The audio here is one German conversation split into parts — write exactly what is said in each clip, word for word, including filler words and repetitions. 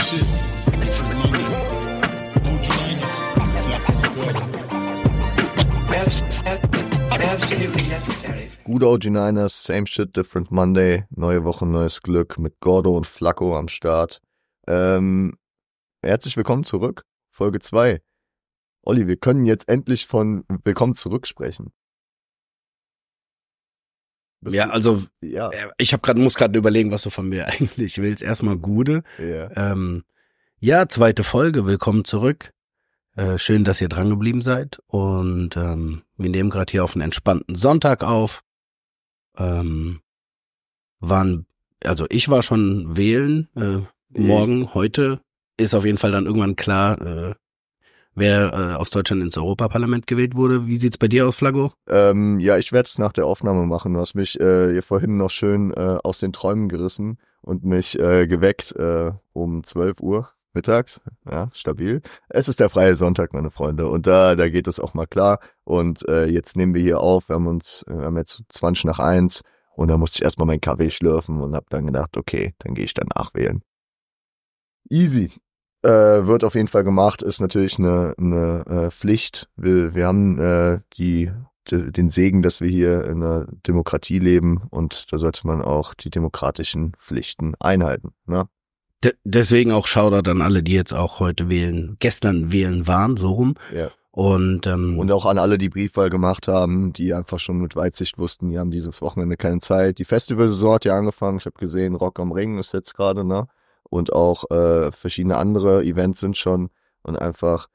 shit. Different Monday. O G Linus, Absolutely necessary. Gute O G Niners, same shit, different Monday. Neue Woche, neues Glück mit Gordo und Flacco am Start. Ähm, herzlich willkommen zurück. Folge zwei. Olli, wir können jetzt endlich von Willkommen zurück sprechen. Bist Ja, du- also Ja. äh, ich habe gerade muss gerade überlegen, was du von mir eigentlich willst. Erstmal Gude. Ja. Ähm, ja, zweite Folge, willkommen zurück. Äh, schön, dass ihr dran geblieben seid. Und ähm, wir nehmen gerade hier auf einen entspannten Sonntag auf. Ähm, waren, also ich war schon wählen. Äh, morgen, heute ist auf jeden Fall dann irgendwann klar, äh, wer äh, aus Deutschland ins Europaparlament gewählt wurde. Wie sieht's bei dir aus, Flaggo? Ähm, ja, ich werde es nach der Aufnahme machen. Du hast mich äh, hier vorhin noch schön äh, aus den Träumen gerissen und mich äh, geweckt äh, um zwölf Uhr mittags. Ja, stabil. Es ist der freie Sonntag, meine Freunde. Und da da geht es auch mal klar. Und äh, jetzt nehmen wir hier auf. Wir haben uns, wir haben jetzt zwanzig nach eins. Und da musste ich erstmal meinen Kaffee schlürfen und habe dann gedacht, okay, dann gehe ich danach wählen. Easy. Äh, wird auf jeden Fall gemacht, ist natürlich eine, eine äh, Pflicht. Wir, wir haben äh, die, de, den Segen, dass wir hier in einer Demokratie leben und da sollte man auch die demokratischen Pflichten einhalten. Ne? De- deswegen auch Shoutout an alle, die jetzt auch heute wählen, gestern wählen waren, so rum. Ja. Und, ähm, Und auch an alle, die Briefwahl gemacht haben, die einfach schon mit Weitsicht wussten, die haben dieses Wochenende keine Zeit. Die Festivalsaison hat ja angefangen. Ich habe gesehen, Rock am Ring ist jetzt gerade, ne? Und auch äh, verschiedene andere Events sind schon und einfach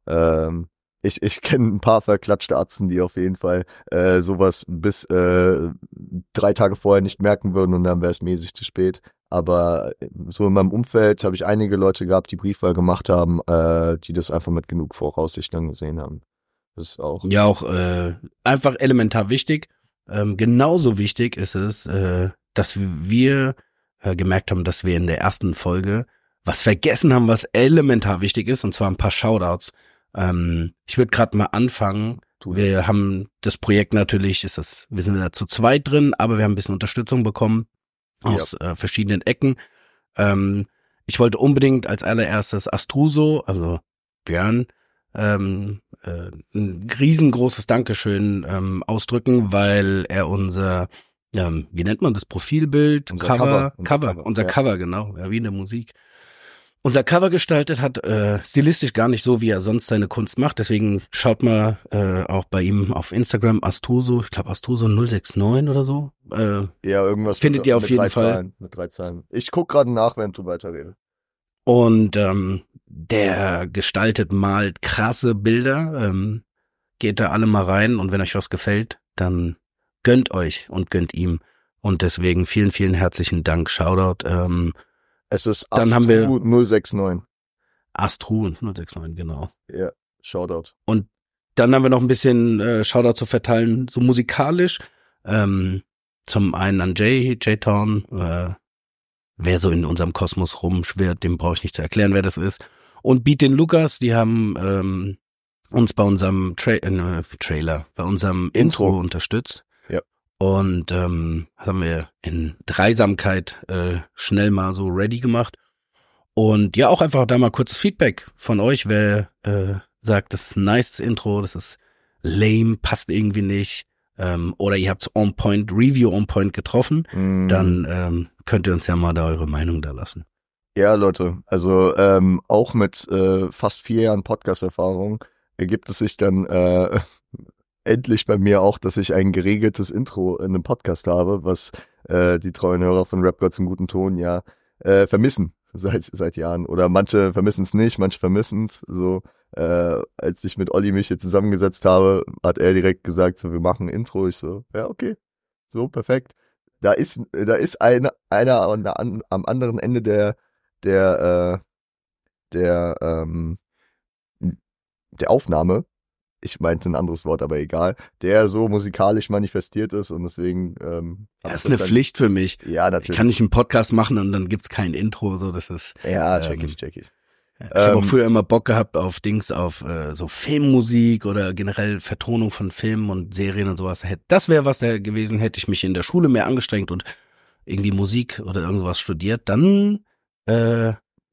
ähm, ich ich kenne ein paar verklatschte Arzten, die auf jeden Fall äh, sowas bis äh, drei Tage vorher nicht merken würden und dann wäre es mäßig zu spät. Aber so in meinem Umfeld habe ich einige Leute gehabt, die Briefwahl gemacht haben, äh, die das einfach mit genug Voraussicht dann gesehen haben. Das ist auch ja auch äh, einfach elementar wichtig. Ähm, genauso wichtig ist es, äh, dass wir äh, gemerkt haben, dass wir in der ersten Folge was vergessen haben, was elementar wichtig ist, und zwar ein paar Shoutouts. Ähm, ich würde gerade mal anfangen. Wir haben das Projekt natürlich, ist das, wir sind da zu zweit drin, aber wir haben ein bisschen Unterstützung bekommen aus äh, verschiedenen Ecken. Ähm, ich wollte unbedingt als allererstes Astruso, also Björn, ähm, äh, ein riesengroßes Dankeschön ähm, ausdrücken, weil er unser, ähm, wie nennt man das, Profilbild, Unser Cover, Cover, unser Cover, Cover, unser ja. Cover, genau, ja, wie in der Musik. Unser Cover gestaltet hat, äh, stilistisch gar nicht so, wie er sonst seine Kunst macht. Deswegen schaut mal äh, auch bei ihm auf Instagram, Astuso, ich glaube Astuso null sechs neun oder so. Äh, ja irgendwas findet mit, ihr auf mit jeden drei Fall. Zahlen, mit drei Zahlen. Ich guck gerade nach, während du weiterredest. Und ähm, der gestaltet, malt krasse Bilder. Ähm, geht da alle mal rein und wenn euch was gefällt, dann gönnt euch und gönnt ihm. Und deswegen vielen, vielen herzlichen Dank. Shoutout. Ähm, Es ist Dann haben wir- null sechs neun. Astru und null sechs neun, genau. Ja, Shoutout. Und dann haben wir noch ein bisschen äh, Shoutout zu verteilen, so musikalisch. Ähm, zum einen an Jay, J-Town, äh, wer so in unserem Kosmos rumschwirrt, dem brauche ich nicht zu erklären, wer das ist. Und Beat den Lukas, die haben ähm, uns bei unserem Tra äh, Trailer, bei unserem Intro, Intro. unterstützt. Ja. Und ähm, haben wir in Dreisamkeit äh, schnell mal so ready gemacht. Und ja, auch einfach da mal kurzes Feedback von euch, wer äh, sagt, das ist ein nice Intro, das ist lame, passt irgendwie nicht, ähm, oder ihr habt on point, Review on point getroffen, Mm. dann ähm, könnt ihr uns ja mal da eure Meinung da lassen. Ja, Leute, also ähm, auch mit äh, fast vier Jahren Podcast-Erfahrung ergibt es sich dann äh, endlich bei mir auch, dass ich ein geregeltes Intro in einem Podcast habe, was äh, die treuen Hörer von Rap Gods im guten Ton ja äh, vermissen seit seit Jahren. Oder manche vermissen es nicht, manche vermissen es. So, äh, als ich mit Olli mich hier zusammengesetzt habe, hat er direkt gesagt, so wir machen ein Intro. Ich so, ja okay, so perfekt. Da ist da ist einer einer an der, an, am anderen Ende der der äh, der ähm, der Aufnahme, ich meinte ein anderes Wort, aber egal, der so musikalisch manifestiert ist und deswegen ähm, hab Das ich ist eine dann- Pflicht für mich. Ja, Ich natürlich. kann nicht einen Podcast machen und dann gibt's kein Intro, so das ist. ja, ähm, check ich, check ich. Ich habe auch Ähm, früher immer Bock gehabt auf Dings, auf äh, so Filmmusik oder generell Vertonung von Filmen und Serien und sowas. Hätt- Das wäre was da gewesen, hätte ich mich in der Schule mehr angestrengt und irgendwie Musik oder irgendwas studiert, dann äh,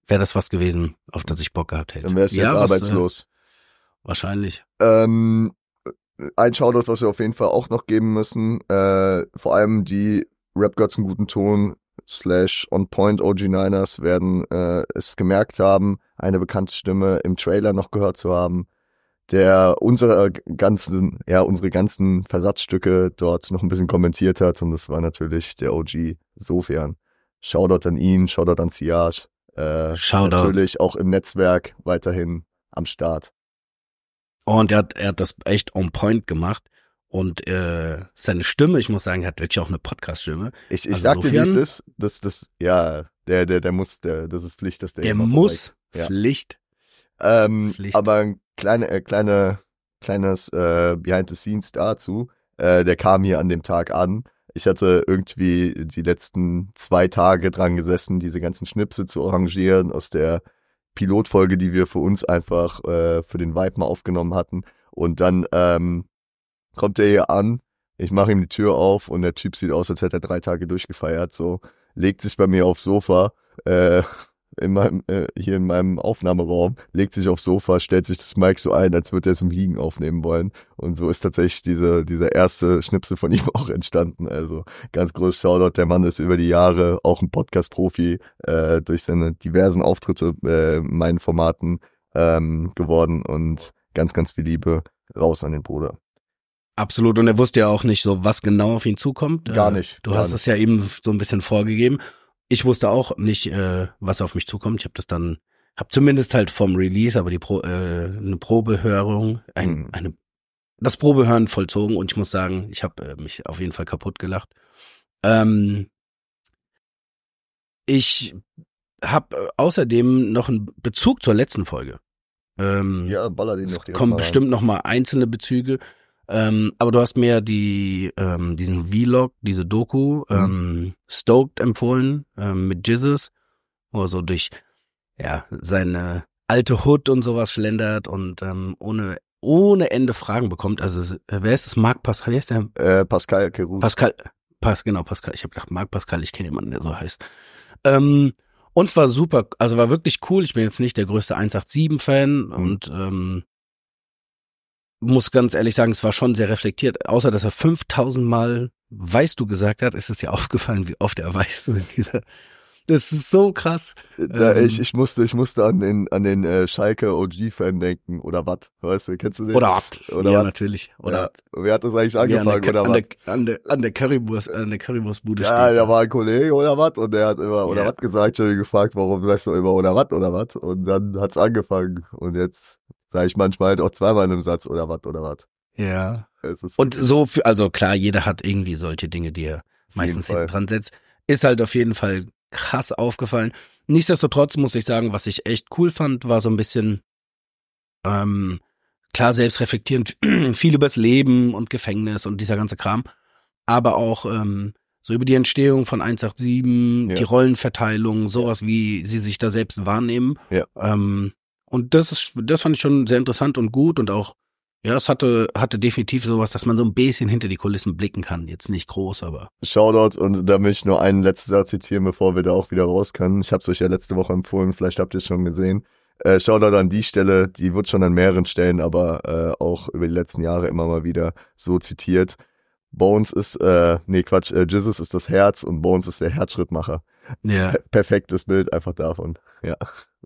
wäre das was gewesen, auf das ich Bock gehabt hätte. Dann wärst du ja, jetzt was, arbeitslos. Äh, wahrscheinlich. Ähm, ein Shoutout, was wir auf jeden Fall auch noch geben müssen, äh, vor allem die Rap Gods im guten Ton slash On Point O G Niners werden äh, es gemerkt haben, eine bekannte Stimme im Trailer noch gehört zu haben, der unsere ganzen, ja, unsere ganzen Versatzstücke dort noch ein bisschen kommentiert hat, und das war natürlich der O G Sofjan. Shoutout an ihn, Shoutout an Siage, äh, Shoutout. natürlich auch im Netzwerk weiterhin am Start. Und er hat, er hat das echt on point gemacht. Und äh, seine Stimme, ich muss sagen, er hat wirklich auch eine Podcast-Stimme. Ich, ich Also sag dir, wie es Sofjan, ist, das, das, ja, der, der, der muss, der, das ist Pflicht, dass der, der hier mal muss vorbei- ja. Pflicht. Ähm, Pflicht. aber ein kleine, äh, kleine, kleines äh, Behind the Scenes dazu. Äh, der kam hier an dem Tag an. Ich hatte irgendwie die letzten zwei Tage dran gesessen, diese ganzen Schnipsel zu arrangieren aus der Pilotfolge, die wir für uns einfach äh, für den Vibe mal aufgenommen hatten. Und dann ähm, kommt er hier an, ich mache ihm die Tür auf und der Typ sieht aus, als hätte er drei Tage durchgefeiert. So, legt sich bei mir aufs Sofa, äh, in meinem, äh, hier in meinem Aufnahmeraum, legt sich aufs Sofa, stellt sich das Mic so ein, als würde er es im Liegen aufnehmen wollen. Und so ist tatsächlich diese, dieser erste Schnipsel von ihm auch entstanden. Also ganz großes Shoutout, der Mann ist über die Jahre auch ein Podcast-Profi, äh, durch seine diversen Auftritte äh, in meinen Formaten ähm, geworden, und ganz, ganz viel Liebe raus an den Bruder. Absolut. Und er wusste ja auch nicht so, was genau auf ihn zukommt. Gar Äh, nicht, Du gar hast nicht. es ja eben so ein bisschen vorgegeben. Ich wusste auch nicht, äh, was auf mich zukommt. Ich habe das dann, habe zumindest halt vom Release, aber die Pro, äh, eine Probehörung, ein, Mhm. eine, das Probehören vollzogen, und ich muss sagen, ich habe äh, mich auf jeden Fall kaputt gelacht. Ähm, ich habe außerdem noch einen Bezug zur letzten Folge. Ähm, Ja, baller den es noch direkt kommen mal rein. bestimmt noch mal einzelne Bezüge. Ähm, aber du hast mir die ähm, diesen Vlog, diese Doku Mhm. ähm, Stoked empfohlen ähm, mit Jizzes, wo er so durch ja seine alte Hood und sowas schlendert und ähm, ohne ohne Ende Fragen bekommt. Also es- äh, wer ist das? Marc Pascal, wie heißt der? Äh, Pascal Kerus. Pascal, Pas, genau Pascal. Ich habe gedacht Marc Pascal, ich kenne jemanden, der so heißt. Ähm, und es war super, also war wirklich cool. Ich bin jetzt nicht der größte eins acht sieben Fan und ähm, muss ganz ehrlich sagen, es war schon sehr reflektiert. Außer, dass er fünftausend Mal weißt du gesagt hat, ist es ja aufgefallen, wie oft er weißt du in dieser. Das ist so krass. Da, ähm, ich, ich musste, ich musste an den, an den äh, Schalke O G-Fan denken, oder was? Weißt du, kennst du den? Oder Oder ja, was? natürlich. Oder Ja. Wer hat das eigentlich wie an der, angefangen, Ka- oder an, was? der, an der an der Currywurst an der Currywurstbude Ja, steht. da war ein Kollege, oder was? Und der hat immer, oder Ja. was gesagt. Ich habe ihn gefragt, warum sagst du immer, oder was, oder was? Und dann hat's angefangen. Und jetzt sage ich manchmal halt auch zweimal in einem Satz, oder was, oder was. Ja. Es ist Und so für, also klar, jeder hat irgendwie solche Dinge, die er meistens Fall. hinten dran setzt. Ist halt auf jeden Fall krass aufgefallen. Nichtsdestotrotz muss ich sagen, was ich echt cool fand, war so ein bisschen, ähm, klar, selbstreflektierend, viel übers Leben und Gefängnis und dieser ganze Kram, aber auch ähm, so über die Entstehung von eins acht sieben, Ja. die Rollenverteilung, sowas, wie sie sich da selbst wahrnehmen. Ja. Ähm, und das ist, das fand ich schon sehr interessant und gut, und auch, ja, es hatte, hatte definitiv sowas, dass man so ein bisschen hinter die Kulissen blicken kann. Jetzt nicht groß, aber. Shoutout, und da möchte ich nur einen letzten Satz zitieren, bevor wir da auch wieder raus können. Ich habe es euch ja letzte Woche empfohlen, vielleicht habt ihr es schon gesehen. Äh, Shoutout an die Stelle, die wird schon an mehreren Stellen, aber äh, auch über die letzten Jahre immer mal wieder so zitiert. Bones ist, äh, nee Quatsch, äh, Jizzes ist das Herz und Bones ist der Herzschrittmacher. Ja. Per- perfektes Bild einfach davon, ja.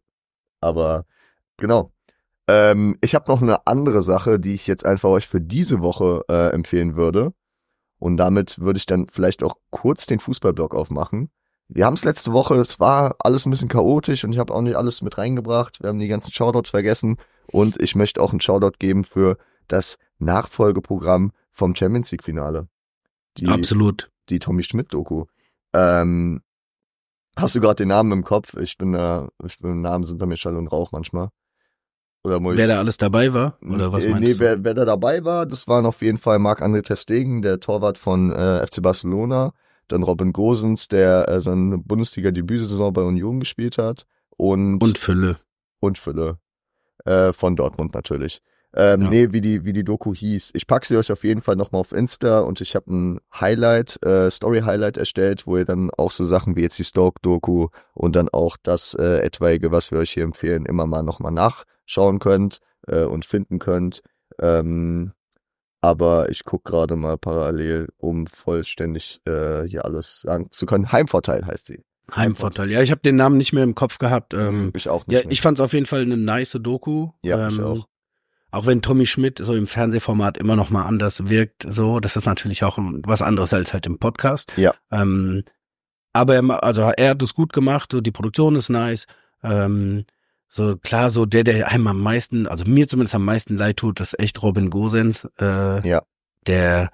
Aber genau. Ähm, ich habe noch eine andere Sache, die ich jetzt einfach euch für diese Woche äh, empfehlen würde. Und damit würde ich dann vielleicht auch kurz den Fußballblock aufmachen. Wir haben es letzte Woche, es war alles ein bisschen chaotisch und ich habe auch nicht alles mit reingebracht. Wir haben die ganzen Shoutouts vergessen und ich möchte auch einen Shoutout geben für das Nachfolgeprogramm vom Champions League Finale. Die, Absolut. die Tommy Schmidt-Doku. Ähm, hast du gerade den Namen im Kopf? Ich bin da, ich bin Namen sind da mir Schall und Rauch manchmal. Oder muss ich- Wer da alles dabei war? Oder was Äh, meinst nee, du? wer, wer da dabei war, das waren auf jeden Fall Marc-André ter Stegen, der Torwart von äh, F C Barcelona, dann Robin Gosens, der äh, seine Bundesliga-Debütsaison bei Union gespielt hat, und Und Fülle. und Fülle äh, von Dortmund natürlich. Ähm, Ja. Nee, wie die, wie die Doku hieß. Ich packe sie euch auf jeden Fall nochmal auf Insta und ich habe ein Highlight, äh, Story-Highlight erstellt, wo ihr dann auch so Sachen wie jetzt die Stoke-Doku und dann auch das äh, etwaige, was wir euch hier empfehlen, immer mal nochmal nachschauen könnt äh, und finden könnt. Ähm, aber ich gucke gerade mal parallel, um vollständig äh, hier alles sagen zu können. Heimvorteil heißt sie. Heimvorteil. Ja, ich habe den Namen nicht mehr im Kopf gehabt. Ähm, Ich auch nicht. ja, mehr. ich fand's auf jeden Fall eine nice Doku. Ja, ähm, ich auch. Auch wenn Tommy Schmidt so im Fernsehformat immer noch mal anders wirkt, so, das ist natürlich auch was anderes als halt im Podcast. Ja. Ähm, aber er, ma- also er hat es gut gemacht, so die Produktion ist nice. Ähm, so klar, so der, der einem am meisten, also mir zumindest am meisten leid tut, ist echt Robin Gosens, äh, Ja. der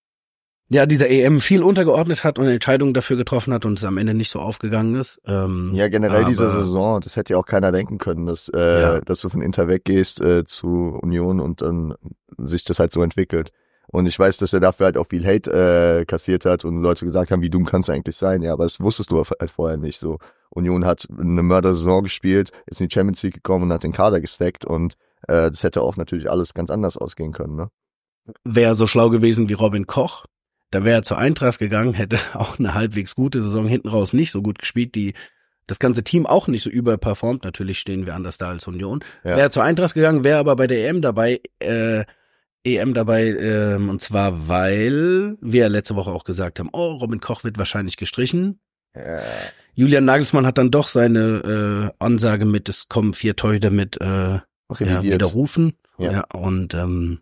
ja dieser E M viel untergeordnet hat und Entscheidungen dafür getroffen hat und es am Ende nicht so aufgegangen ist. Ähm, Ja, generell aber, diese Saison, das hätte ja auch keiner denken können, dass, äh, Ja. dass du von Inter weggehst äh, zu Union und dann sich das halt so entwickelt. Und ich weiß, dass er dafür halt auch viel Hate äh, kassiert hat und Leute gesagt haben, wie dumm kannst du eigentlich sein? Ja, aber das wusstest du halt vorher nicht. So, Union hat eine Mördersaison gespielt, ist in die Champions League gekommen und hat den Kader gesteckt und äh, das hätte auch natürlich alles ganz anders ausgehen können, ne? Wäre so schlau gewesen wie Robin Koch, da wäre er zur Eintracht gegangen, hätte auch eine halbwegs gute Saison hinten raus nicht so gut gespielt, die das ganze Team auch nicht so überperformt. Natürlich stehen wir anders da als Union. Ja. Wäre er zur Eintracht gegangen, wäre aber bei der E M dabei, äh, E M dabei, ähm, und zwar weil wir letzte Woche auch gesagt haben, oh, Robin Koch wird wahrscheinlich gestrichen. Ja. Julian Nagelsmann hat dann doch seine äh, Ansage mit, es kommen vier Torhüter mit äh, ja, Revidiert. widerrufen. Ja. Ja, und ähm,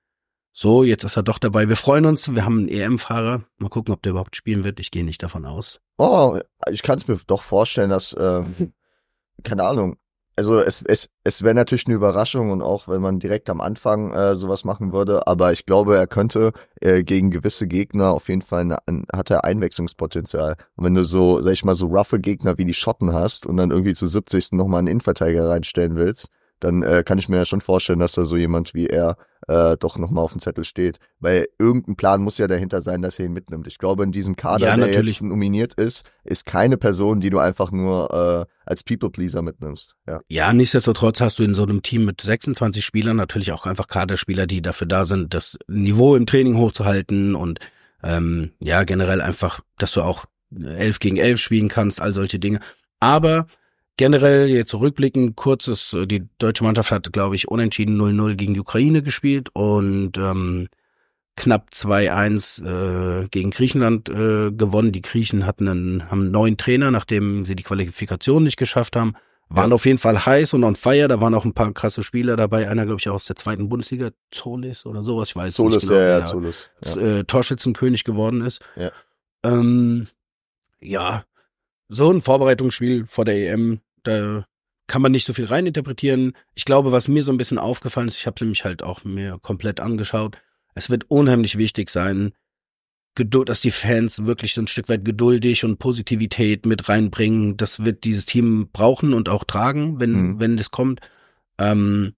so, jetzt ist er doch dabei. Wir freuen uns, wir haben einen E M-Fahrer. Mal gucken, ob der überhaupt spielen wird. Ich gehe nicht davon aus. Oh, ich kann es mir doch vorstellen, dass, ähm, keine Ahnung, also es, es, es wäre natürlich eine Überraschung und auch wenn man direkt am Anfang äh, sowas machen würde, aber ich glaube, er könnte äh, gegen gewisse Gegner auf jeden Fall, eine, ein, hat er Einwechslungspotenzial. Und wenn du so, sag ich mal, so roughe Gegner wie die Schotten hast und dann irgendwie zu siebzigsten nochmal einen Innenverteidiger reinstellen willst, dann äh, kann ich mir ja schon vorstellen, dass da so jemand wie er äh, doch nochmal auf dem Zettel steht. Weil irgendein Plan muss ja dahinter sein, dass er ihn mitnimmt. Ich glaube, in diesem Kader, Ja, der natürlich. jetzt nominiert ist, ist keine Person, die du einfach nur äh, als People-Pleaser mitnimmst. Ja. Ja, nichtsdestotrotz hast du in so einem Team mit sechsundzwanzig Spielern natürlich auch einfach Kaderspieler, die dafür da sind, das Niveau im Training hochzuhalten und ähm, ja, generell einfach, dass du auch elf gegen elf spielen kannst, all solche Dinge. Aber generell jetzt zurückblicken, kurzes, die deutsche Mannschaft hat, glaube ich, unentschieden null null gegen die Ukraine gespielt und ähm, knapp zwei eins äh, gegen Griechenland äh, gewonnen. Die Griechen hatten einen, haben einen neuen Trainer, nachdem sie die Qualifikation nicht geschafft haben. Waren Ja. auf jeden Fall heiß und on fire. Da waren auch ein paar krasse Spieler dabei. Einer, glaube ich, aus der zweiten Bundesliga, Zolis oder sowas, ich weiß Solus, nicht genau. ja, ja, der Solus. Ja. äh, Torschützenkönig geworden ist. Ja. Ähm, ja, so ein Vorbereitungsspiel vor der E M, da kann man nicht so viel reininterpretieren. Ich glaube, was mir so ein bisschen aufgefallen ist, ich habe sie mich halt auch mir komplett angeschaut, es wird unheimlich wichtig sein, Geduld, dass die Fans wirklich so ein Stück weit geduldig und Positivität mit reinbringen. Das wird dieses Team brauchen und auch tragen, wenn Mhm. wenn das kommt. Ähm,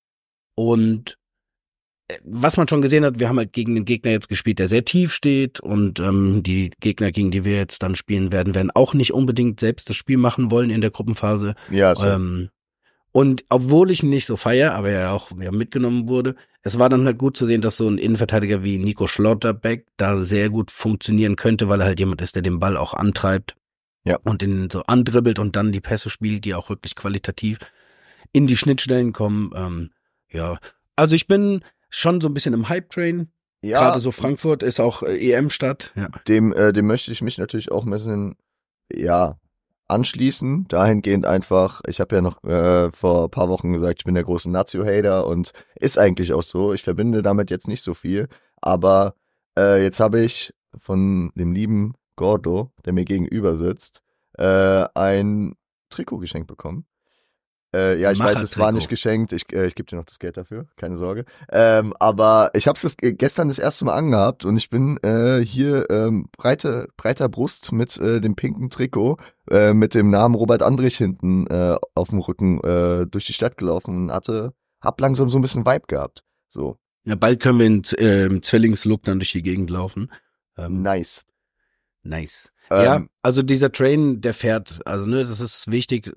und äh, was man schon gesehen hat, wir haben halt gegen den Gegner jetzt gespielt, der sehr tief steht und ähm, die Gegner, gegen die wir jetzt dann spielen werden, werden auch nicht unbedingt selbst das Spiel machen wollen in der Gruppenphase. Ja, so. Ähm, und obwohl ich ihn nicht so feier, aber er auch ja, mitgenommen wurde, es war dann halt gut zu sehen, dass so ein Innenverteidiger wie Nico Schlotterbeck da sehr gut funktionieren könnte, weil er halt jemand ist, der den Ball auch antreibt. Ja. Und den so andribbelt und dann die Pässe spielt, die auch wirklich qualitativ in die Schnittstellen kommen. Ähm, ja, also ich bin schon so ein bisschen im Hype-Train. Ja, Gerade so Frankfurt ist auch äh, E M-Stadt. Ja. dem, äh, dem möchte ich mich natürlich auch ein bisschen, ja, anschließen. Dahingehend einfach, ich habe ja noch äh, vor ein paar Wochen gesagt, ich bin der große Nazio-Hater und ist eigentlich auch so. Ich verbinde damit jetzt nicht so viel, aber äh, jetzt habe ich von dem lieben Gordo, der mir gegenüber sitzt, äh, ein Trikot geschenkt bekommen. Äh, ja, ich weiß, es war Macher-Trikot. nicht geschenkt. Ich, äh, ich gebe dir noch das Geld dafür, keine Sorge. Ähm, aber ich habe es gestern das erste Mal angehabt und ich bin äh, hier ähm, breite, breiter Brust mit äh, dem pinken Trikot äh, mit dem Namen Robert Andrich hinten äh, auf dem Rücken äh, durch die Stadt gelaufen und hatte, hab langsam so ein bisschen Vibe gehabt. So, Ja, bald können wir in, äh, im Zwillingslook dann durch die Gegend laufen. Ähm, nice. Nice. Ähm, Ja, also dieser Train, der fährt, also ne, das ist wichtig.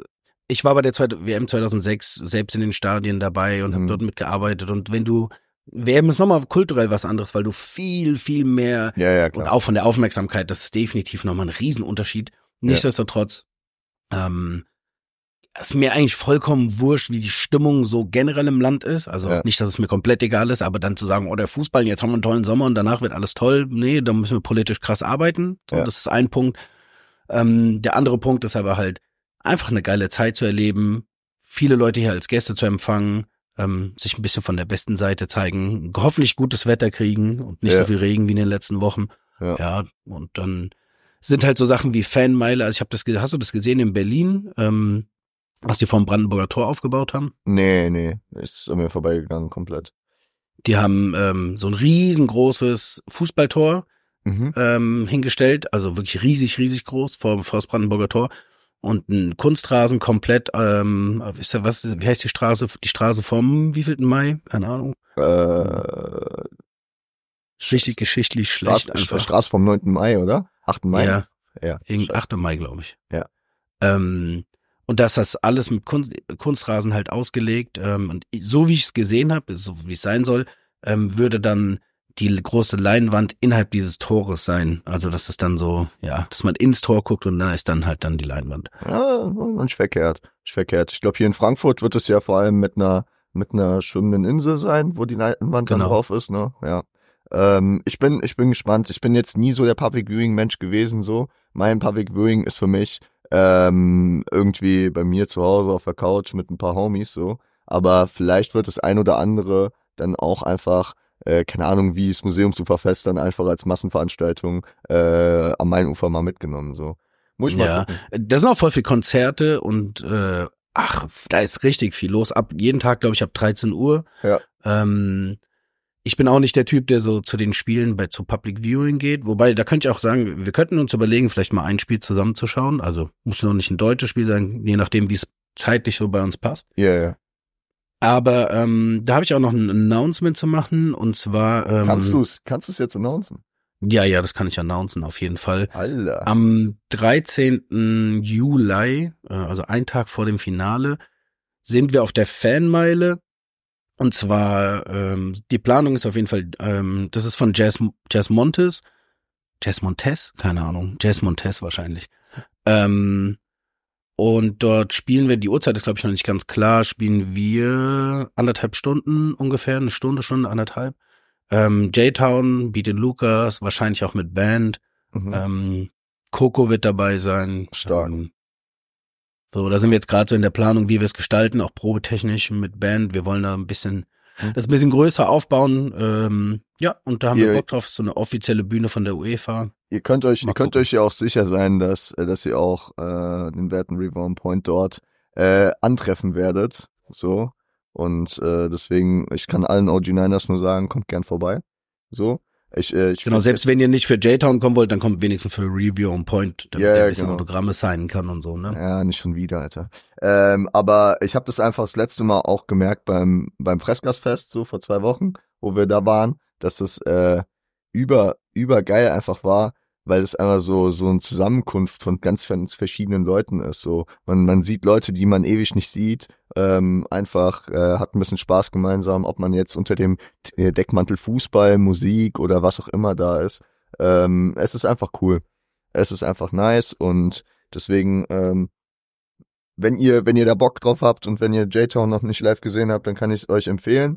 ich war bei der zweiten W M zweitausendsechs selbst in den Stadien dabei und habe Mhm. dort mitgearbeitet. Und wenn du, W M ist nochmal kulturell was anderes, weil du viel, viel mehr Ja, ja, und klar. auch von der Aufmerksamkeit, das ist definitiv nochmal ein Riesenunterschied. Nichtsdestotrotz, ähm, ist mir eigentlich vollkommen wurscht, wie die Stimmung so generell im Land ist. Also Ja. nicht, dass es mir komplett egal ist, aber dann zu sagen, oh, der Fußball, jetzt haben wir einen tollen Sommer und danach wird alles toll. Nee, da müssen wir politisch krass arbeiten. So, Ja. das ist ein Punkt. Ähm, der andere Punkt ist aber halt, einfach eine geile Zeit zu erleben, viele Leute hier als Gäste zu empfangen, ähm, sich ein bisschen von der besten Seite zeigen, hoffentlich gutes Wetter kriegen und nicht Ja. so viel Regen wie in den letzten Wochen. Ja. Ja, und dann sind halt so Sachen wie Fanmeile. Also ich habe das, ge- hast du das gesehen in Berlin, ähm, was die vom Brandenburger Tor aufgebaut haben? Nee, nee, ist an mir vorbeigegangen komplett. Die haben ähm, so ein riesengroßes Fußballtor Mhm. ähm, hingestellt, also wirklich riesig, riesig groß vor, vor das Brandenburger Tor und ein Kunstrasen komplett, ähm, ist ja was, wie heißt die Straße, die Straße vom wievielten Mai? Keine Ahnung. Äh, Richtig geschichtlich schlecht Straße, einfach. Straße vom neunten Mai, oder? achten Mai? Ja, Ja. irgend Scheiße. achter Mai, glaube ich. Ja. Ähm, und dass das alles mit Kunst, Kunstrasen halt ausgelegt, ähm, und so wie ich es gesehen habe, so wie es sein soll, ähm, würde dann die große Leinwand innerhalb dieses Tores sein. Also dass das dann so, ja, dass man ins Tor guckt und da ist dann halt dann die Leinwand. Ja, nicht verkehrt. Nicht verkehrt. Ich glaube, hier in Frankfurt wird es ja vor allem mit einer mit einer schwimmenden Insel sein, wo die Leinwand dann Genau. drauf ist, ne? Ja. Ähm, ich bin ich bin gespannt. Ich bin jetzt nie so der Public Viewing Mensch gewesen, so. Mein Public Viewing ist für mich ähm, irgendwie bei mir zu Hause auf der Couch mit ein paar Homies, so. Aber vielleicht wird das ein oder andere dann auch einfach äh, keine Ahnung, wie das Museum zu verfestern, einfach als Massenveranstaltung äh, am Mainufer mal mitgenommen, so. Muss ich mal Ja, gucken. da sind auch voll viel Konzerte und äh, ach, da ist richtig viel los. Ab jeden Tag, glaube ich, ab dreizehn Uhr. Ja. Ähm, ich bin auch nicht der Typ, der so zu den Spielen bei zu Public Viewing geht. Wobei, da könnte ich auch sagen, wir könnten uns überlegen, vielleicht mal ein Spiel zusammenzuschauen. Also muss noch nicht ein deutsches Spiel sein, je nachdem, wie es zeitlich so bei uns passt. Ja, ja. Aber ähm, da habe ich auch noch ein Announcement zu machen. Und zwar ähm, Kannst du's, kannst du's jetzt announcen? Ja, ja, das kann ich announcen, auf jeden Fall. Alter. Am dreizehnten Juli, äh, also ein Tag vor dem Finale, sind wir auf der Fanmeile. Und zwar, ähm, die Planung ist auf jeden Fall, ähm, das ist von Jazz, Jazz Montes. Jazz Montes? Keine Ahnung. Jazz Montes wahrscheinlich. Ähm, und dort spielen wir, die Uhrzeit ist glaube ich noch nicht ganz klar, spielen wir anderthalb Stunden ungefähr, eine Stunde, Stunde, anderthalb. Ähm, J-Town, Beat It Lucas, wahrscheinlich auch mit Band. Mhm. Ähm, Coco wird dabei sein. Stark. Ähm, so, da sind wir jetzt gerade so in der Planung, wie wir es gestalten, auch probetechnisch mit Band. Wir wollen da ein bisschen, Mhm. das ein bisschen größer aufbauen. Ähm, ja, und da haben Ihr- wir Bock drauf. So eine offizielle Bühne von der UEFA. Ihr könnt euch, Mal ihr könnt gucken. euch ja auch sicher sein, dass, äh, dass ihr auch äh, den werten Reborn Point dort äh, antreffen werdet. So. Und äh, deswegen, ich kann allen O G Niners nur sagen, kommt gern vorbei. So. Ich, äh, ich Genau, find- selbst wenn ihr nicht für J-Town kommen wollt, dann kommt wenigstens für Review on Point, damit Ja, ihr ja, ein bisschen genau. Autogramme signen kann und so, ne? Ja, nicht schon wieder, Alter. Ähm, aber ich habe das einfach das letzte Mal auch gemerkt beim beim Fressgasfest, so vor zwei Wochen, wo wir da waren, dass das äh, über über geil einfach war, weil es einfach so so eine Zusammenkunft von ganz, ganz verschiedenen Leuten ist. So man man sieht Leute, die man ewig nicht sieht, ähm, einfach äh, hat ein bisschen Spaß gemeinsam, ob man jetzt unter dem äh, Deckmantel Fußball, Musik oder was auch immer da ist. Ähm, es ist einfach cool. Es ist einfach nice und deswegen, ähm, wenn ihr, wenn ihr da Bock drauf habt und wenn ihr J-Town noch nicht live gesehen habt, dann kann ich es euch empfehlen.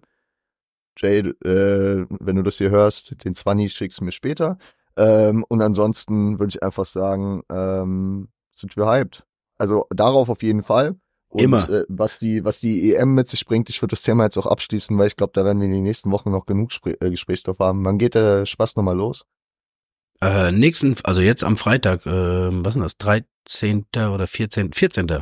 Jay, äh, wenn du das hier hörst, den zwanzig schickst du mir später. Ähm, und ansonsten würde ich einfach sagen, ähm, sind wir hyped. Also darauf auf jeden Fall. Und, Immer. Äh, was die, was die E M mit sich bringt, ich würde das Thema jetzt auch abschließen, weil ich glaube, da werden wir in den nächsten Wochen noch genug Spre äh, Gesprächsstoff haben. Wann geht der Spaß nochmal los? Äh, nächsten, also jetzt am Freitag, äh, was ist das, dreizehnten oder vierzehnten vierzehnten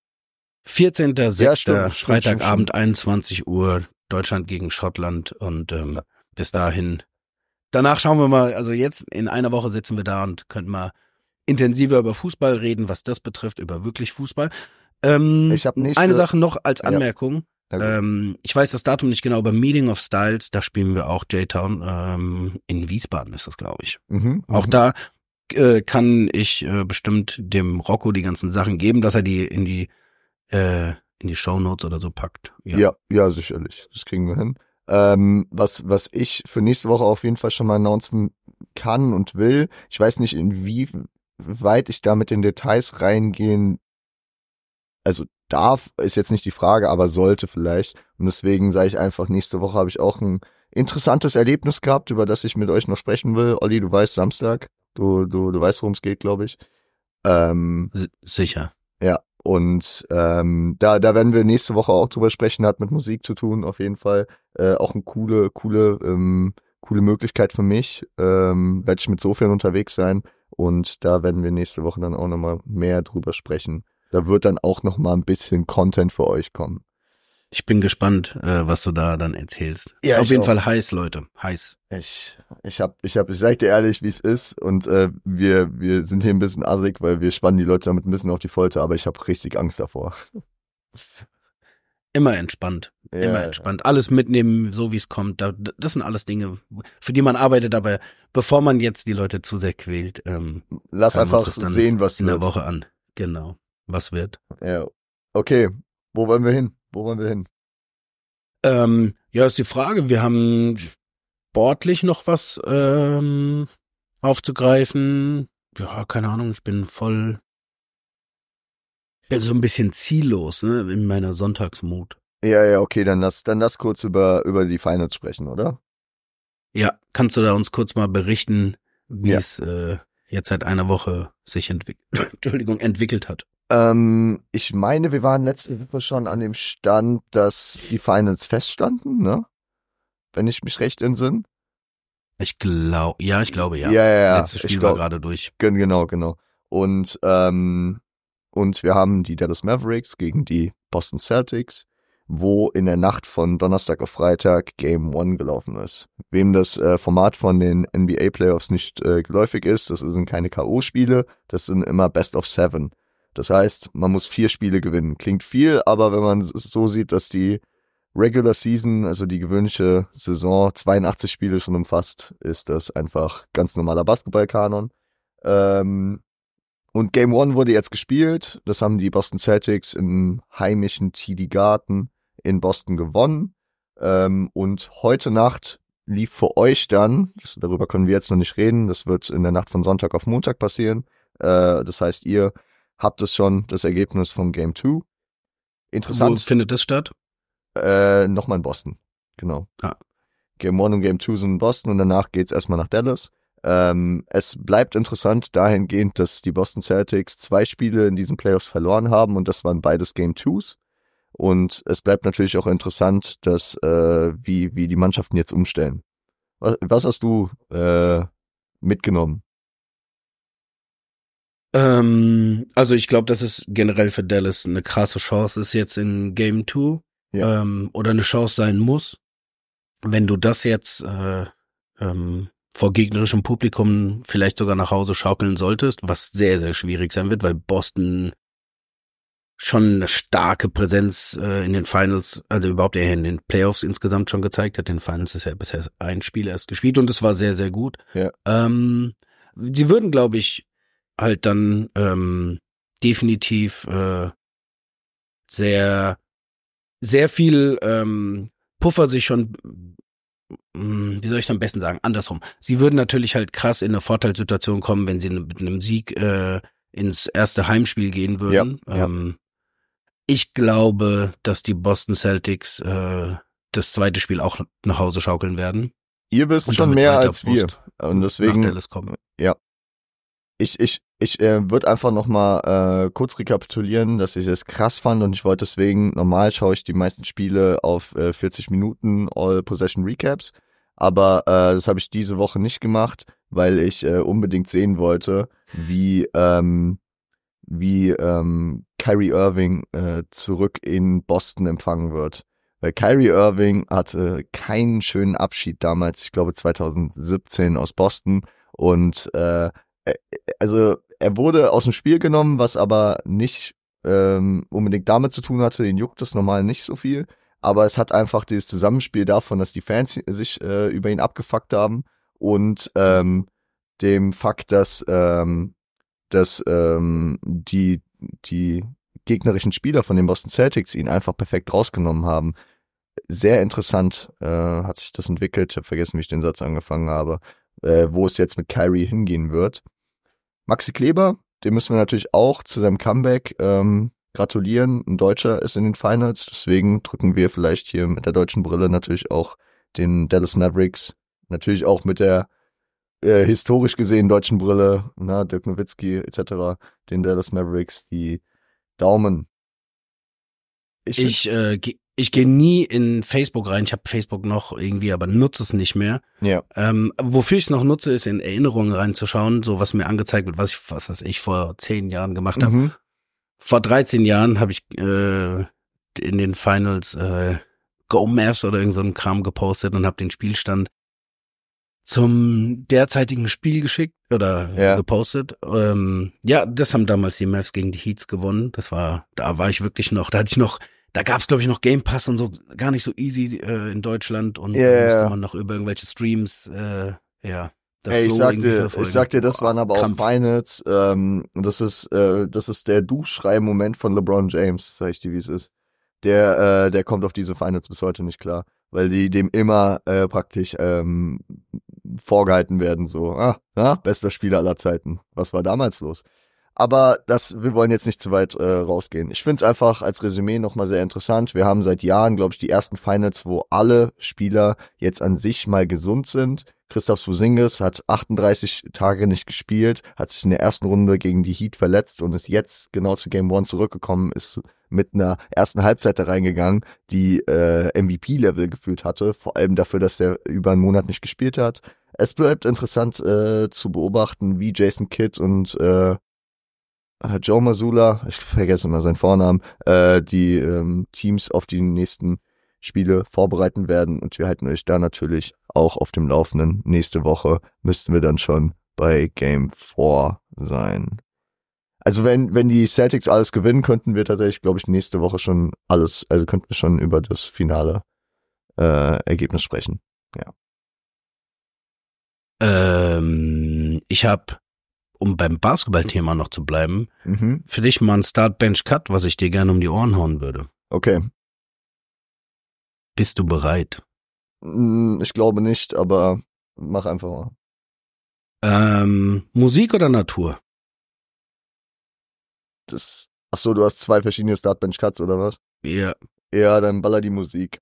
vierzehnten sechsten stimmt, stimmt, Freitagabend, stimmt, einundzwanzig Uhr, Deutschland gegen Schottland und ähm, bis dahin. Danach schauen wir mal, also jetzt in einer Woche sitzen wir da und können mal intensiver über Fußball reden, was das betrifft, über wirklich Fußball. Ähm, Ich hab nächste- eine Sache noch als Ja. Anmerkung. Na gut. Ähm, ich weiß das Datum nicht genau, aber Meeting of Styles, da spielen wir auch J-Town. Ähm, in Wiesbaden ist das, glaube ich. Mhm, Auch mhm. da äh, kann ich äh, bestimmt dem Rocco die ganzen Sachen geben, dass er die in die äh, in die Shownotes oder so packt. Ja. ja, ja, sicherlich. Das kriegen wir hin. Ähm, was, was ich für nächste Woche auf jeden Fall schon mal announcen kann und will, ich weiß nicht, inwieweit ich da mit den Details reingehen, also darf, ist jetzt nicht die Frage, aber sollte vielleicht. Und deswegen sage ich einfach, nächste Woche habe ich auch ein interessantes Erlebnis gehabt, über das ich mit euch noch sprechen will. Olli, du weißt, Samstag, du, du, du weißt, worum es geht, glaube ich. Ähm, S- sicher. ja, und ähm, da, da werden wir nächste Woche auch drüber sprechen, hat mit Musik zu tun, auf jeden Fall. Äh, auch eine coole, coole, ähm, coole Möglichkeit für mich. Ähm, werde ich mit so vielen unterwegs sein und da werden wir nächste Woche dann auch nochmal mehr drüber sprechen. Da wird dann auch nochmal ein bisschen Content für euch kommen. Ich bin gespannt, äh, was du da dann erzählst. Ja, Ist auf ich jeden auch. Fall heiß, Leute. Heiß. Ich, ich hab, ich hab, ich sag dir ehrlich, wie es ist und äh, wir, wir sind hier ein bisschen assig, weil wir spannen die Leute damit ein bisschen auf die Folter, aber ich habe richtig Angst davor. Immer entspannt. Ja, Immer entspannt. Alles mitnehmen, so wie es kommt. Da, das sind alles Dinge, für die man arbeitet, aber bevor man jetzt die Leute zu sehr quält, ähm, Lass hören wir uns einfach das dann sehen, was in der wird. Woche an. Genau. Was wird? Ja. Okay, wo wollen wir hin? Wo wollen wir hin? Ähm, ja, ist die Frage. Wir haben sportlich noch was ähm, aufzugreifen. Ja, keine Ahnung. Ich bin voll, bin so ein bisschen ziellos, ne, in meiner Sonntagsmut. Ja, ja, okay, dann lass, dann lass kurz über, über die Finals sprechen, oder? Ja, kannst du da uns kurz mal berichten, wie Ja. es äh, jetzt seit einer Woche sich entwickelt, Entschuldigung, entwickelt hat? Ähm, ich meine, wir waren letzte Woche schon an dem Stand, dass die Finals feststanden, ne? Wenn ich mich recht entsinne. Ich glaube, ja, ich glaube, ja. Ja, ja, ja. Letztes Ich Spiel glaub- war gerade durch. Gen- Genau, genau. Und, ähm, und wir haben die Dallas Mavericks gegen die Boston Celtics, wo in der Nacht von Donnerstag auf Freitag Game One gelaufen ist. Wem das äh, Format von den N B A Playoffs nicht äh, geläufig ist, das sind keine K O-Spiele, das sind immer Best of Seven. Das heißt, man muss vier Spiele gewinnen. Klingt viel, aber wenn man es so sieht, dass die Regular Season, also die gewöhnliche Saison, zweiundachtzig Spiele schon umfasst, ist das einfach ganz normaler Basketballkanon. Ähm, und Game One wurde jetzt gespielt. Das haben die Boston Celtics im heimischen T D Garden in Boston gewonnen. Ähm, und heute Nacht lief für euch dann, das, darüber können wir jetzt noch nicht reden, das wird in der Nacht von Sonntag auf Montag passieren. Äh, das heißt, ihr habt es schon, das Ergebnis vom Game Two. Wo Interessant. findet das statt? Äh, nochmal in Boston. Genau. Ah. Game One und Game Two sind in Boston und danach geht's erstmal nach Dallas. Ähm, es bleibt interessant dahingehend, dass die Boston Celtics zwei Spiele in diesen Playoffs verloren haben und das waren beides Game Twos. Und es bleibt natürlich auch interessant, dass äh, wie wie die Mannschaften jetzt umstellen. Was, was hast du äh, mitgenommen? Ähm, also ich glaube, dass es generell für Dallas eine krasse Chance ist jetzt in Game Two. Ja. Ähm, oder eine Chance sein muss. Wenn du das jetzt äh, ähm, vor gegnerischem Publikum vielleicht sogar nach Hause schaukeln solltest, was sehr, sehr schwierig sein wird, weil Boston schon eine starke Präsenz äh, in den Finals, also überhaupt eher in den Playoffs insgesamt schon gezeigt hat. In den Finals ist ja bisher ein Spiel erst gespielt und es war sehr, sehr gut. Ja. Ähm, sie würden, glaube ich, halt dann ähm, definitiv äh, sehr, sehr viel ähm, Puffer sich schon, mh, wie soll ich es am besten sagen, andersrum. Sie würden natürlich halt krass in eine Vorteilssituation kommen, wenn sie mit einem Sieg äh, ins erste Heimspiel gehen würden. Ja, ja. Ähm, ich glaube, dass die Boston Celtics äh, das zweite Spiel auch nach Hause schaukeln werden. Ihr wisst Und schon damit mehr weiter als wir. Brust Und nach deswegen, Dallas kommen. ja. Ich, ich, ich äh, würde einfach nochmal äh, kurz rekapitulieren, dass ich es krass fand und ich wollte deswegen, normal schaue ich die meisten Spiele auf äh, vierzig Minuten All-Possession-Recaps, aber äh, das habe ich diese Woche nicht gemacht, weil ich äh, unbedingt sehen wollte, wie ähm, wie ähm, Kyrie Irving äh, zurück in Boston empfangen wird. Weil Kyrie Irving hatte keinen schönen Abschied damals, ich glaube zweitausendsiebzehn aus Boston und äh, also er wurde aus dem Spiel genommen, was aber nicht ähm, unbedingt damit zu tun hatte, ihn juckt das normal nicht so viel, aber es hat einfach dieses Zusammenspiel davon, dass die Fans sich äh, über ihn abgefuckt haben und ähm, dem Fakt, dass ähm, dass ähm, die die gegnerischen Spieler von den Boston Celtics ihn einfach perfekt rausgenommen haben. Sehr interessant äh, hat sich das entwickelt. Ich habe vergessen, wie ich den Satz angefangen habe, äh, wo es jetzt mit Kyrie hingehen wird. Maxi Kleber, dem müssen wir natürlich auch zu seinem Comeback ähm, gratulieren. Ein Deutscher ist in den Finals, deswegen drücken wir vielleicht hier mit der deutschen Brille natürlich auch den Dallas Mavericks, natürlich auch mit der äh, historisch gesehen deutschen Brille, na, Dirk Nowitzki et cetera, den Dallas Mavericks die Daumen. Ich, ich, äh, ge- ich gehe nie in Facebook rein. Ich habe Facebook noch irgendwie, aber nutze es nicht mehr. Ja. Ähm, wofür ich es noch nutze, ist in Erinnerungen reinzuschauen, so was mir angezeigt wird, was ich, was weiß ich, vor zehn Jahren gemacht habe. Mhm. Vor dreizehn Jahren habe ich äh, in den Finals äh, Go Mavs oder irgend so einen Kram gepostet und habe den Spielstand zum derzeitigen Spiel geschickt oder Ja. gepostet. Ähm, ja, das haben damals die Mavs gegen die Heats gewonnen. Das war, da war ich wirklich noch, da hatte ich noch, da gab's glaube ich noch Game Pass und so, gar nicht so easy äh, in Deutschland und Ja, da ja, musste ja. man noch über irgendwelche Streams, äh, ja, das Ey, ich so sag irgendwie dir, verfolgen. ich sag dir, das Boah, waren aber auch Krampf. Finals. Ähm, und das ist, äh, das ist der Duschschrei-Moment von LeBron James, sag ich dir, wie es ist. Der, äh, der kommt auf diese Finals bis heute nicht klar, weil die dem immer äh, praktisch ähm, vorgehalten werden, so, ah, ja, bester Spieler aller Zeiten. Was war damals los? Aber das, wir wollen jetzt nicht zu weit äh, rausgehen. Ich find's einfach als Resümee nochmal sehr interessant. Wir haben seit Jahren, glaube ich, die ersten Finals, wo alle Spieler jetzt an sich mal gesund sind. Kristaps Porzingis hat achtunddreißig Tage nicht gespielt, hat sich in der ersten Runde gegen die Heat verletzt und ist jetzt genau zu Game One zurückgekommen, ist mit einer ersten Halbzeit da reingegangen, die äh, M V P-Level gefühlt hatte, vor allem dafür, dass er über einen Monat nicht gespielt hat. Es bleibt interessant äh, zu beobachten, wie Jason Kidd und äh, Joe Mazzulla, ich vergesse immer seinen Vornamen, äh, die ähm, Teams auf die nächsten Spiele vorbereiten werden und wir halten euch da natürlich auch auf dem Laufenden. Nächste Woche müssten wir dann schon bei Game vier sein. Also wenn wenn die Celtics alles gewinnen, könnten wir tatsächlich, glaube ich, nächste Woche schon alles, also könnten wir schon über das finale äh, Ergebnis sprechen. Ja. Ähm, ich habe, um beim Basketballthema noch zu bleiben, Mhm. für dich mal ein Start-Bench-Cut, was ich dir gerne um die Ohren hauen würde. Okay. Bist du bereit? Mm, Ich glaube nicht, aber mach einfach mal. Ähm, Musik oder Natur? Das, ach so, du hast zwei verschiedene Startbench-Cuts oder was? Ja. Ja, dann baller die Musik.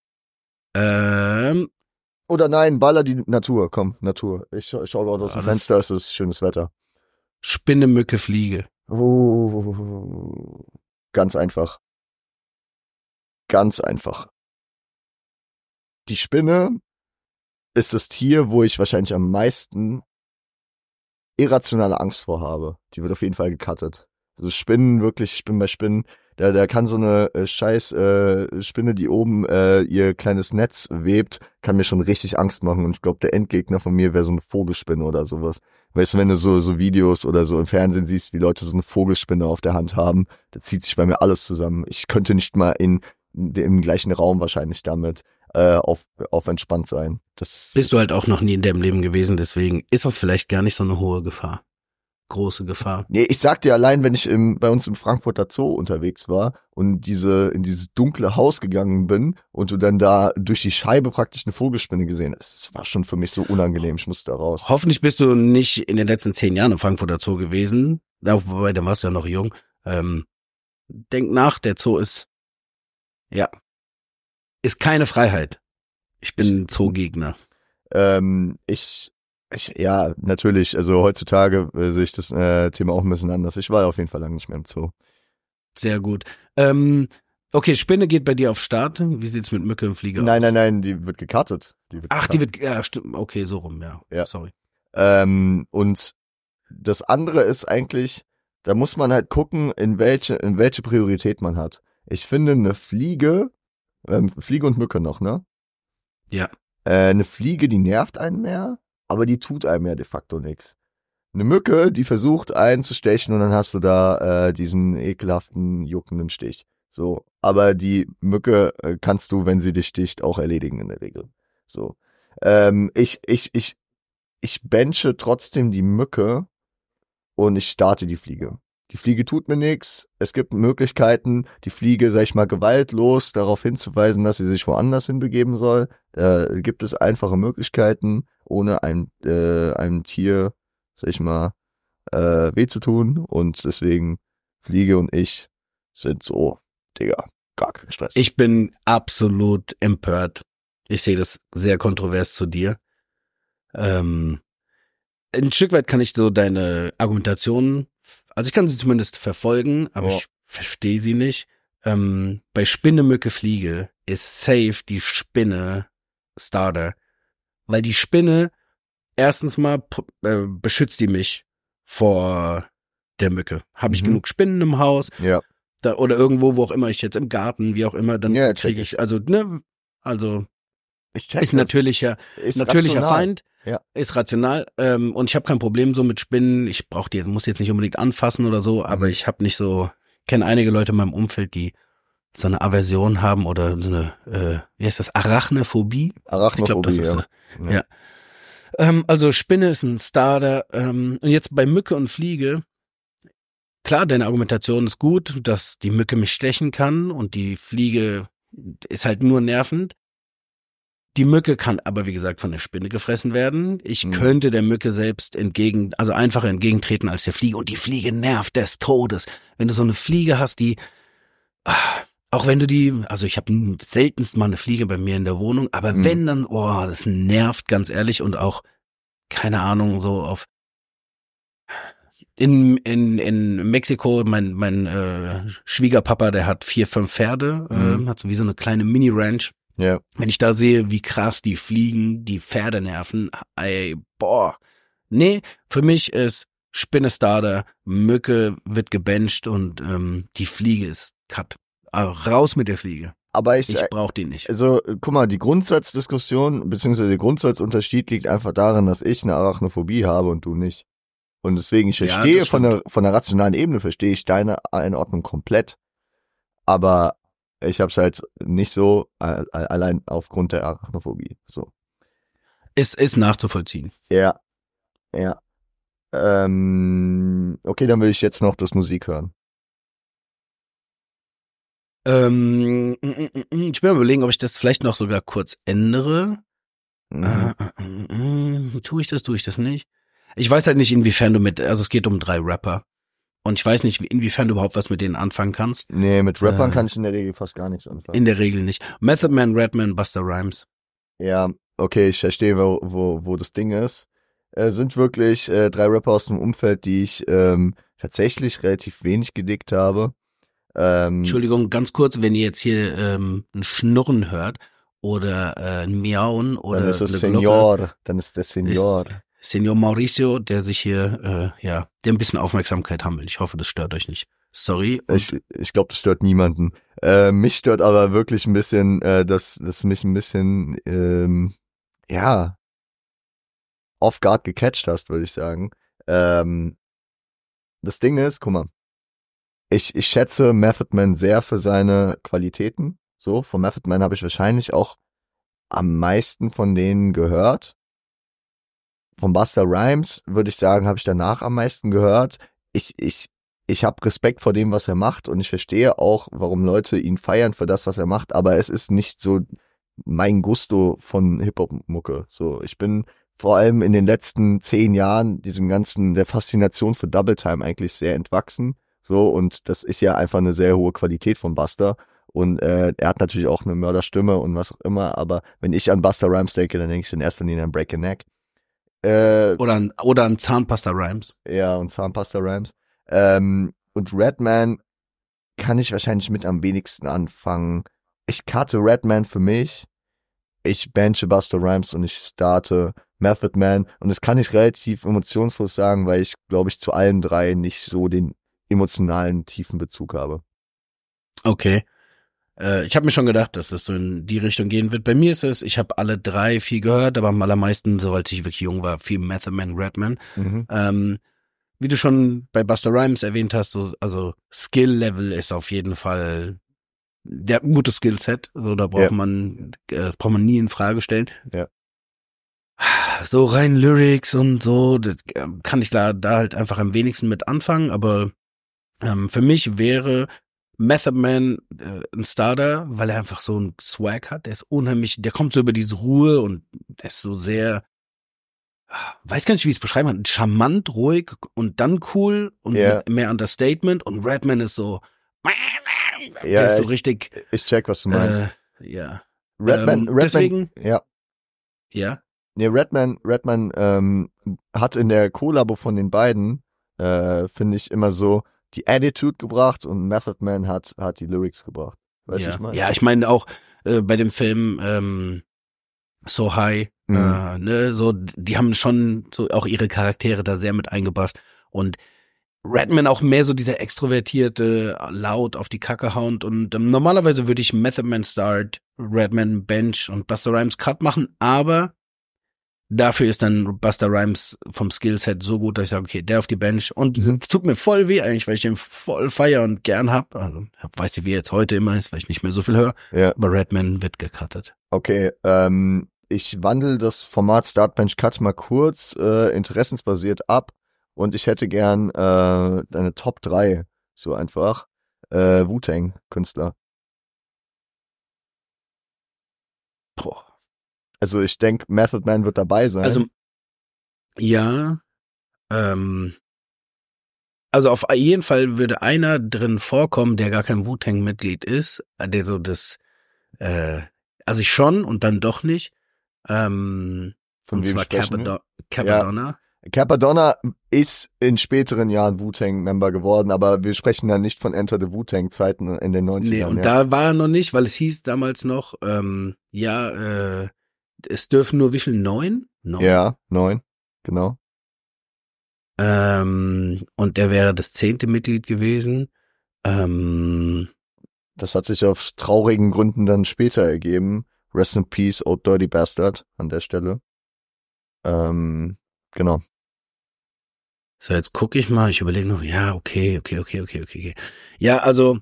Ähm, Oder nein, baller die Natur. Komm, Natur. Ich, scha- ich schaue gerade aus dem Ah, das- Fenster, es ist schönes Wetter. Spinne, Mücke, Fliege. Oh, ganz einfach. Ganz einfach. Die Spinne ist das Tier, wo ich wahrscheinlich am meisten irrationale Angst vor habe. Die wird auf jeden Fall gecuttet. Also Spinnen, wirklich, ich bin bei Spinnen, da, da kann so eine äh, scheiß äh, Spinne, die oben äh, ihr kleines Netz webt, kann mir schon richtig Angst machen. Und ich glaube, der Endgegner von mir wäre so eine Vogelspinne oder sowas. Weißt du, wenn du so, so Videos oder so im Fernsehen siehst, wie Leute so eine Vogelspinne auf der Hand haben, da zieht sich bei mir alles zusammen. Ich könnte nicht mal in, in im gleichen Raum wahrscheinlich damit äh, auf, auf entspannt sein. Das Bist du halt auch noch nie in deinem Leben gewesen, deswegen ist das vielleicht gar nicht so eine hohe Gefahr. Große Gefahr. Nee, ich sag dir allein, wenn ich im, bei uns im Frankfurter Zoo unterwegs war und diese in dieses dunkle Haus gegangen bin und du dann da durch die Scheibe praktisch eine Vogelspinne gesehen hast, das war schon für mich so unangenehm, ich musste da raus. Hoffentlich bist du nicht in den letzten zehn Jahren im Frankfurter Zoo gewesen. Ja, wobei, dann warst du ja noch jung. Ähm, denk nach, der Zoo ist, ja, ist keine Freiheit. Ich bin Zoogegner. Ähm, ich, ich, ja, natürlich, also heutzutage äh, sehe ich das äh, Thema auch ein bisschen anders. Ich war auf jeden Fall lange nicht mehr im Zoo. Sehr gut. Ähm, okay, Spinne geht bei dir auf Start. Wie sieht's mit Mücke und Fliege Nein, aus? nein, nein, die wird gecuttet. Die wird Ach, die gecuttet. wird, ja, stimmt. Okay, so rum, ja. Ja. Sorry. Ähm, und das andere ist eigentlich, da muss man halt gucken, in welche, in welche Priorität man hat. Ich finde eine Fliege, ähm, Fliege und Mücke noch, ne? Ja. Äh, eine Fliege, die nervt einen mehr, aber die tut einem ja de facto nichts. Eine Mücke, die versucht einen zu stechen und dann hast du da äh, diesen ekelhaften, juckenden Stich. So, aber die Mücke äh, kannst du, wenn sie dich sticht, auch erledigen in der Regel. So, ähm, ich, ich, ich, ich benche trotzdem die Mücke und ich starte die Fliege. die Fliege tut mir nichts. Es gibt Möglichkeiten, die Fliege, sag ich mal, gewaltlos darauf hinzuweisen, dass sie sich woanders hinbegeben soll. Äh, gibt es einfache Möglichkeiten, ohne einem, äh, einem Tier, sag ich mal, äh, weh zu tun. Und deswegen, Fliege und ich sind so, Digga, gar kein Stress. Ich bin absolut empört. Ich sehe das sehr kontrovers zu dir. Ähm, ein Stück weit kann ich so deine Argumentation, also ich kann sie zumindest verfolgen, aber Ja. ich verstehe sie nicht. Ähm, bei Spinne, Mücke, Fliege ist safe die Spinne Starter. Weil die Spinne, erstens mal p- äh, beschützt die mich vor der Mücke. Habe ich Mhm. genug Spinnen im Haus Ja, da, oder irgendwo, wo auch immer ich jetzt im Garten, wie auch immer, dann Ja, check kriege ich, also, ne, also ich check ist das. natürlicher, Ist natürlicher rational. Feind, Ja. ist rational, ähm, und ich habe kein Problem so mit Spinnen. Ich brauche die, muss jetzt nicht unbedingt anfassen oder so, aber Mhm. ich habe nicht so, kenne einige Leute in meinem Umfeld, die so eine Aversion haben oder so eine, äh, wie heißt das, Arachnophobie? Arachnophobie, Ich glaube, das ist ja. eine, ja. Ähm, also Spinne ist ein Starter. Ähm, und jetzt bei Mücke und Fliege, klar, deine Argumentation ist gut, dass die Mücke mich stechen kann und die Fliege ist halt nur nervend. Die Mücke kann aber, wie gesagt, von der Spinne gefressen werden. Ich Mhm. könnte der Mücke selbst entgegen, also einfacher entgegentreten als der Fliege. Und die Fliege nervt des Todes. Wenn du so eine Fliege hast, die, ah, auch wenn du die, also ich habe seltenst mal eine Fliege bei mir in der Wohnung, aber Mhm. wenn dann, oh, das nervt ganz ehrlich und auch, keine Ahnung, so auf, in, in, in Mexiko, mein, mein, äh, Schwiegerpapa, der hat vier, fünf Pferde, Mhm. äh, hat so wie so eine kleine Mini-Ranch. Ja. Wenn ich da sehe, wie krass die fliegen, die Pferde nerven, ey, boah. Nee, für mich ist Spinne Starter, Mücke wird gebencht und ähm, die Fliege ist cut. Also raus mit der Fliege. Aber ich, Ich brauch die nicht. also, guck mal, die Grundsatzdiskussion, beziehungsweise der Grundsatzunterschied liegt einfach darin, dass ich eine Arachnophobie habe und du nicht. Und deswegen, ich Ja, verstehe das von der, von der rationalen Ebene, verstehe ich deine Einordnung komplett. Aber ich hab's halt nicht so, äh, allein aufgrund der Arachnophobie, so. Es ist nachzuvollziehen. Ja, ja. Ähm, okay, dann will ich jetzt noch das Musik hören. Ähm, mm, mm, mm, ich bin mal überlegen, ob ich das vielleicht noch sogar kurz ändere. Mhm. Äh, äh, äh, tue ich das, tue ich das nicht? Ich weiß halt nicht, inwiefern du mit, also es geht um drei Rapper. Und ich weiß nicht, inwiefern du überhaupt was mit denen anfangen kannst. Nee, mit Rappern Äh, kann ich in der Regel fast gar nichts anfangen. In der Regel nicht. Method Man, Redman, Busta Rhymes. Ja, okay, ich verstehe, wo, wo, wo das Ding ist. Äh, sind wirklich äh, drei Rapper aus dem Umfeld, die ich ähm, tatsächlich relativ wenig gedickt habe. Ähm, Entschuldigung, ganz kurz, wenn ihr jetzt hier ähm, ein Schnurren hört oder äh, ein Miauen oder dann ist es eine Glocke, Senior, dann ist der Senior. ist Senor Mauricio, der sich hier, äh, ja, der ein bisschen Aufmerksamkeit haben will. Ich hoffe, das stört euch nicht. Sorry. Und Ich, ich glaube, das stört niemanden. Äh, mich stört aber wirklich ein bisschen, äh, dass, dass mich ein bisschen, ähm, ja, off guard gecatcht hast, würde ich sagen. Ähm, das Ding ist, guck mal, ich, ich schätze Method Man sehr für seine Qualitäten. So, von Method Man habe ich wahrscheinlich auch am meisten von denen gehört. Von Busta Rhymes würde ich sagen, habe ich danach am meisten gehört. Ich, ich, ich habe Respekt vor dem, was er macht und ich verstehe auch, warum Leute ihn feiern für das, was er macht, aber es ist nicht so mein Gusto von Hip-Hop-Mucke. So, ich bin vor allem in den letzten zehn Jahren diesem ganzen, der Faszination für Double Time eigentlich sehr entwachsen. So, und das ist ja einfach eine sehr hohe Qualität von Busta. Und äh, er hat natürlich auch eine Mörderstimme und was auch immer, aber wenn ich an Busta Rhymes denke, dann denke ich in erster Linie an Break a Neck. Äh, oder ein, oder ein Zahnpasta Rhymes. ja, und Zahnpasta Rhymes. Ähm, und Redman kann ich wahrscheinlich mit am wenigsten anfangen. Ich cutte Redman für mich. Ich benche Busta Rhymes und ich starte Method Man. Und das kann ich relativ emotionslos sagen, weil ich, glaube ich, zu allen drei nicht so den emotionalen, tiefen Bezug habe. Okay. Äh, ich habe mir schon gedacht, dass das so in die Richtung gehen wird. Bei mir ist es, ich habe alle drei viel gehört, aber am allermeisten, so als ich wirklich jung war, viel Method Man, Redman. Mhm. Ähm, wie du schon bei Busta Rhymes erwähnt hast, so, also Skill-Level ist auf jeden Fall, der hat ein gutes Skillset, so da braucht Ja. man, äh, das braucht man nie in Frage stellen. Ja. So rein Lyrics und so, das kann ich klar da halt einfach am wenigsten mit anfangen, aber Ähm, für mich wäre Method Man äh, ein Starter, weil er einfach so einen Swag hat. Der ist unheimlich, der kommt so über diese Ruhe und der ist so sehr, weiß gar nicht, wie ich es beschreiben kann, charmant, ruhig und dann cool und Ja. mit mehr Understatement. Und Redman ist so, der Ja, ist so ich, richtig, ich check, was du meinst. äh, ja. Redman, ähm, Redman, deswegen- ja. Ja, Nee, Redman, Redman ähm, hat in der Kollabo von den beiden, äh, finde ich, immer so die Attitude gebracht und Method Man hat, hat die Lyrics gebracht. Weißt du, ja. ich meine? Ja, ich meine auch äh, bei dem Film ähm, So High, Mhm. äh, ne, so, die haben schon so auch ihre Charaktere da sehr mit eingebracht und Redman auch mehr so dieser extrovertierte, laut auf die Kacke hauend und ähm, normalerweise würde ich Method Man Start, Redman Bench und Busta Rhymes Cut machen, aber dafür ist dann Busta Rhymes vom Skillset so gut, dass ich sage, okay, der auf die Bench und Mhm. es tut mir voll weh eigentlich, weil ich den voll feier und gern hab, also weiß ich, wie er jetzt heute immer ist, weil ich nicht mehr so viel höre, Ja, aber Redman wird gecuttet. okay. Ähm, ich wandle das Format Start Bench Cut mal kurz äh, interessensbasiert ab und ich hätte gern äh, deine Top drei so einfach. Äh, Wu-Tang-Künstler. Boah. Also ich denke, Method Man wird dabei sein. Also, ja, ähm, also auf jeden Fall würde einer drin vorkommen, der gar kein Wu-Tang-Mitglied ist, der so das, äh, also ich schon und dann doch nicht, ähm, Von und wem zwar sprechen wir? Capadonna. Capadonna. Capadonna ist in späteren Jahren Wu-Tang-Member geworden, aber wir sprechen ja nicht von Enter the Wu-Tang Zeiten in den Nee, neunzigern. und ja. da war er noch nicht, weil es hieß damals noch, ähm, ja, äh, es dürfen nur wie viel? Neun? Neun. Ja, neun, genau. Ähm, und der wäre das zehnte Mitglied gewesen. Ähm, Das hat sich aus traurigen Gründen dann später ergeben. Rest in Peace, Old Dirty Bastard an der Stelle. Ähm, genau. So, jetzt gucke ich mal, ich überlege noch, ja, okay, okay, okay, okay, okay, okay. Ja, also,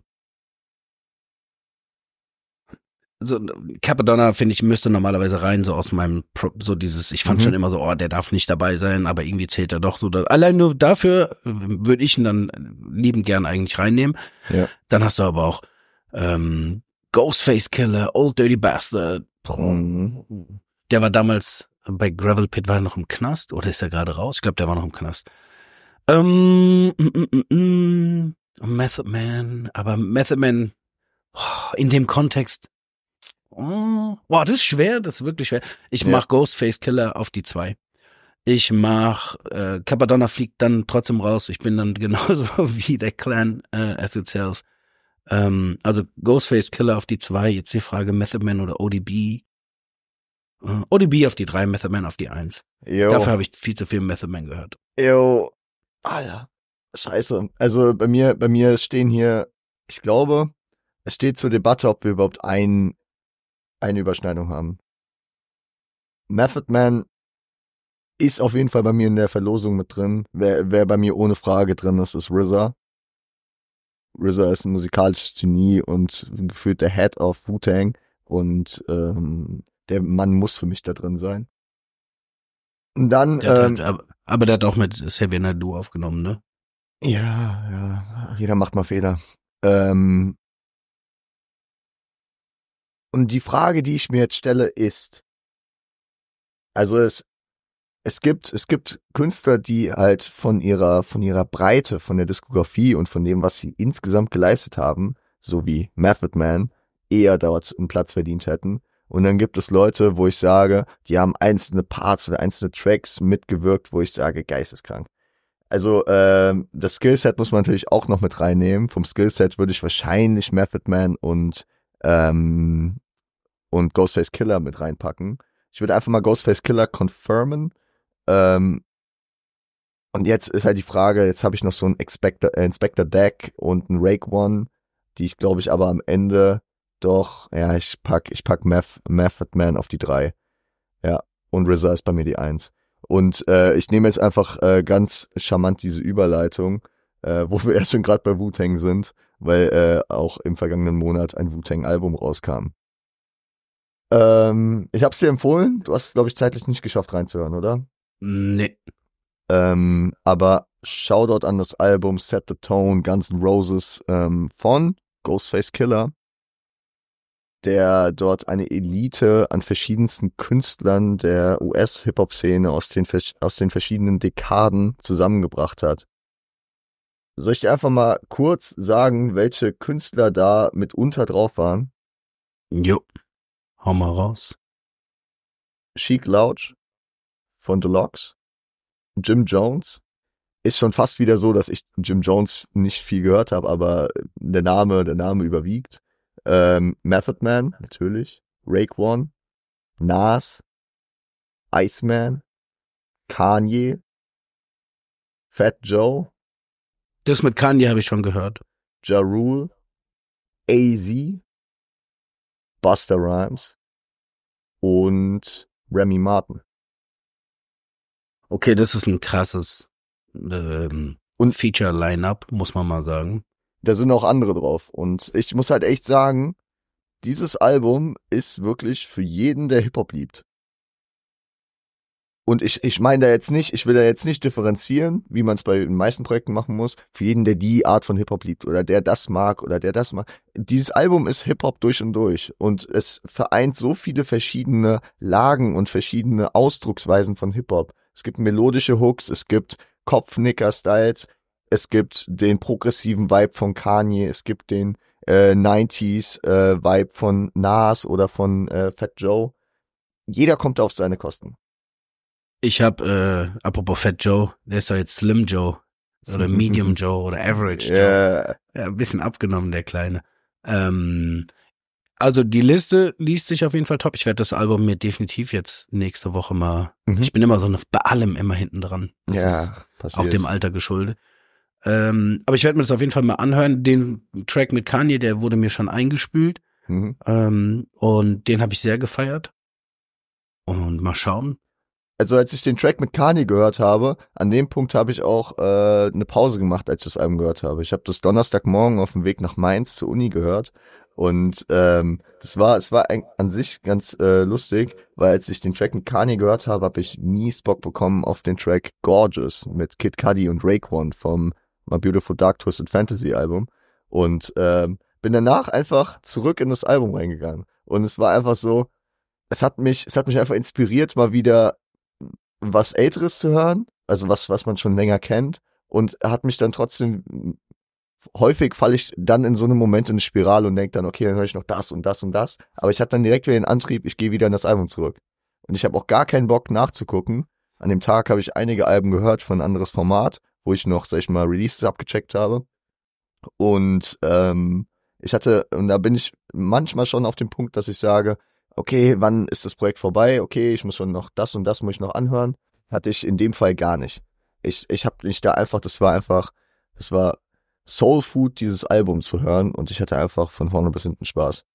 so, Capadonna, finde ich, müsste normalerweise rein, so aus meinem, Pro, so dieses, ich fand Mhm. schon immer so, oh, der darf nicht dabei sein, aber irgendwie zählt er doch so. Dass, allein nur dafür äh, würde ich ihn dann liebend gern eigentlich reinnehmen. Ja. Dann hast du aber auch, ähm, Ghostface Killer, Old Dirty Bastard. Mhm. Der war damals bei Gravel Pit, war er noch im Knast oder ist er gerade raus? Ich glaube, der war noch im Knast. Ähm, mm, mm, mm, mm. Method Man, aber Method Man oh, in dem Kontext, oh, boah, das ist schwer, das ist wirklich schwer. Ich Ja. mach Ghostface Killer auf die zwei. Ich mach äh, Capadonna fliegt dann trotzdem raus. Ich bin dann genauso wie der Clan äh, as itself. Ähm, also Ghostface Killer auf die zwei. Jetzt die Frage Method Man oder O D B. Äh, O D B auf die drei, Method Man auf die eins. Jo. Dafür habe ich viel zu viel Method Man gehört. Jo. Alter. Scheiße. Also bei mir, bei mir stehen hier, ich glaube, es steht zur Debatte, ob wir überhaupt ein, eine Überschneidung haben. Method Man ist auf jeden Fall bei mir in der Verlosung mit drin. Wer, wer bei mir ohne Frage drin ist, ist R Z A. R Z A ist ein musikalisches Genie und gefühlt der Head of Wu-Tang und ähm, der Mann muss für mich da drin sein. Und dann, Der hat ähm, halt, aber, aber der hat auch mit Xavier Naidoo aufgenommen, ne? ja, ja, jeder macht mal Fehler. Ähm, und die Frage, die ich mir jetzt stelle, ist, also es, es gibt, es gibt Künstler, die halt von ihrer, von ihrer Breite, von der Diskografie und von dem, was sie insgesamt geleistet haben, so wie Method Man, eher dort einen Platz verdient hätten. Und dann gibt es Leute, wo ich sage, die haben einzelne Parts oder einzelne Tracks mitgewirkt, wo ich sage, geisteskrank. Also ähm, das Skillset muss man natürlich auch noch mit reinnehmen. Vom Skillset würde ich wahrscheinlich Method Man und ähm, und Ghostface Killer mit reinpacken. Ich würde einfach mal Ghostface Killer confirmen. Ähm, und jetzt ist halt die Frage, jetzt habe ich noch so einen Inspector, äh, Inspector Deck und einen Rake One, die ich glaube ich aber am Ende doch, ja, ich pack, ich pack Meth, Method Man auf die drei. Ja, und R Z A ist bei mir die eins. Und äh, ich nehme jetzt einfach äh, ganz charmant diese Überleitung, äh, wo wir ja schon gerade bei Wu-Tang sind, weil äh, auch im vergangenen Monat ein Wu-Tang-Album rauskam. Ähm, ich habe es dir empfohlen, du hast es, glaube ich, zeitlich nicht geschafft reinzuhören, oder? Nee. Ähm, aber Shoutout an das Album Set the Tone, Guns N' Roses ähm, von Ghostface Killah, der dort eine Elite an verschiedensten Künstlern der U S-Hip-Hop-Szene aus den, aus den verschiedenen Dekaden zusammengebracht hat. Soll ich dir einfach mal kurz sagen, welche Künstler da mitunter drauf waren? Jo, hau mal raus. Sheek Louch von Deluxe, Jim Jones. Ist schon fast wieder so, dass ich Jim Jones nicht viel gehört habe, aber der Name, der Name überwiegt. Ähm, Method Man, natürlich. Raekwon, Nas, Iceman, Kanye, Fat Joe, Das mit Kanye habe ich schon gehört. Ja Rule, A Z, Busta Rhymes und Remy Martin. Okay, das ist ein krasses ähm, Und- Feature-Line-Up, muss man mal sagen. Da sind auch andere drauf. Und ich muss halt echt sagen, dieses Album ist wirklich für jeden, der Hip-Hop liebt. Und ich, ich meine da jetzt nicht, ich will da jetzt nicht differenzieren, wie man es bei den meisten Projekten machen muss, für jeden, der die Art von Hip-Hop liebt oder der das mag oder der das mag. Dieses Album ist Hip-Hop durch und durch und es vereint so viele verschiedene Lagen und verschiedene Ausdrucksweisen von Hip-Hop. Es gibt melodische Hooks, es gibt Kopfnicker-Styles, es gibt den progressiven Vibe von Kanye, es gibt den äh, neunziger äh, Vibe von Nas oder von äh, Fat Joe. Jeder kommt auf seine Kosten. Ich habe, äh, apropos Fat Joe, der ist doch jetzt Slim Joe oder Medium Joe oder Average Joe. Yeah. Ja, ein bisschen abgenommen, der Kleine. Ähm, also die Liste liest sich auf jeden Fall top. Ich werde das Album mir definitiv jetzt nächste Woche mal, Mhm. ich bin immer so eine, bei allem immer hinten dran. Das ist Ja, passiert. auch dem Alter geschuldet. Ähm, aber ich werde mir das auf jeden Fall mal anhören. Den Track mit Kanye, der wurde mir schon eingespült. Mhm. Ähm, und den habe ich sehr gefeiert. Und mal schauen. Also als ich den Track mit Kanye gehört habe, an dem Punkt habe ich auch äh, eine Pause gemacht, als ich das Album gehört habe. Ich habe das Donnerstagmorgen auf dem Weg nach Mainz zur Uni gehört und ähm, das war, es war ein, an sich ganz äh, lustig, weil als ich den Track mit Kanye gehört habe, habe ich mies Bock bekommen auf den Track Gorgeous mit Kid Cudi und Raekwon vom My Beautiful Dark Twisted Fantasy Album und ähm, bin danach einfach zurück in das Album reingegangen und es war einfach so, es hat mich, es hat mich einfach inspiriert, mal wieder was Älteres zu hören, also was, was man schon länger kennt und hat mich dann trotzdem, häufig falle ich dann in so einem Moment in eine Spirale und denke dann, okay, dann höre ich noch das und das und das, aber ich hatte dann direkt wieder den Antrieb, ich gehe wieder in das Album zurück. Und ich habe auch gar keinen Bock nachzugucken. An dem Tag habe ich einige Alben gehört von ein anderes Format, wo ich noch, sag ich mal, Releases abgecheckt habe. Und ähm, ich hatte, und da bin ich manchmal schon auf dem Punkt, dass ich sage, okay, wann ist das Projekt vorbei? Okay, ich muss schon noch das und das muss ich noch anhören. Hatte ich in dem Fall gar nicht. Ich ich habe mich da einfach, das war einfach, das war Soul Food, dieses Album zu hören und ich hatte einfach von vorne bis hinten Spaß.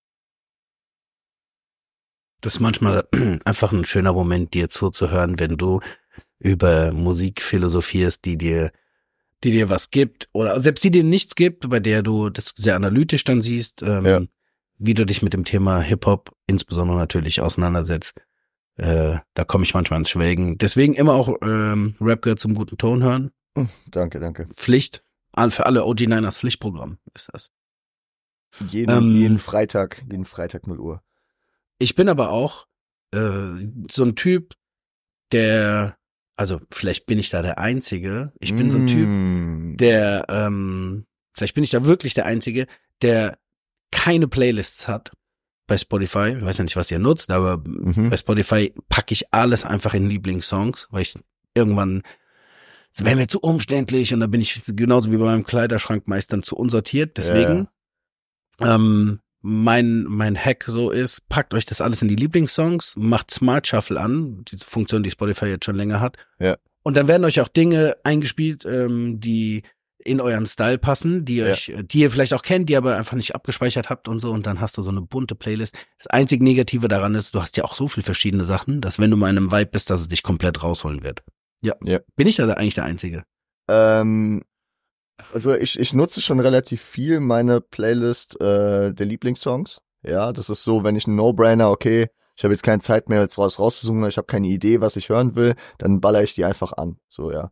Das ist manchmal einfach ein schöner Moment, dir zuzuhören, wenn du über Musik philosophierst, die dir, die dir was gibt oder selbst die dir nichts gibt, bei der du das sehr analytisch dann siehst, ähm, Ja. wie du dich mit dem Thema Hip-Hop insbesondere natürlich auseinandersetzt. Äh, da komme ich manchmal ins Schwelgen. Deswegen immer auch ähm, Rap gehört zum guten Ton hören. Danke, danke. Pflicht. All- Für alle O G Niners Pflichtprogramm ist das. Jeden, Ähm, jeden Freitag, jeden Freitag null Uhr. Ich bin aber auch äh, so ein Typ, der, also vielleicht bin ich da der Einzige, ich bin so ein Typ, Mm. der, ähm, vielleicht bin ich da wirklich der Einzige, der keine Playlists hat bei Spotify. Ich weiß ja nicht, was ihr nutzt, aber Mhm. bei Spotify packe ich alles einfach in Lieblingssongs, weil ich irgendwann, es wäre mir zu umständlich und dann bin ich genauso wie bei meinem Kleiderschrank meist dann zu unsortiert. Deswegen, ähm, mein, mein Hack so ist, packt euch das alles in die Lieblingssongs, macht Smart Shuffle an, diese Funktion, die Spotify jetzt schon länger hat. Ja. Und dann werden euch auch Dinge eingespielt, ähm, die in euren Style passen, die Ja. euch, die ihr vielleicht auch kennt, die aber einfach nicht abgespeichert habt und so, und dann hast du so eine bunte Playlist. Das einzig Negative daran ist, du hast ja auch so viel verschiedene Sachen, dass wenn du mal in einem Vibe bist, dass es dich komplett rausholen wird. Ja. Ja. Bin ich da eigentlich der Einzige? Ähm, also ich, ich nutze schon relativ viel meine Playlist äh, der Lieblingssongs. Ja, das ist so, wenn ich einen No-Brainer, okay, ich habe jetzt keine Zeit mehr, jetzt was rauszusuchen, ich habe keine Idee, was ich hören will, dann baller ich die einfach an. So, ja.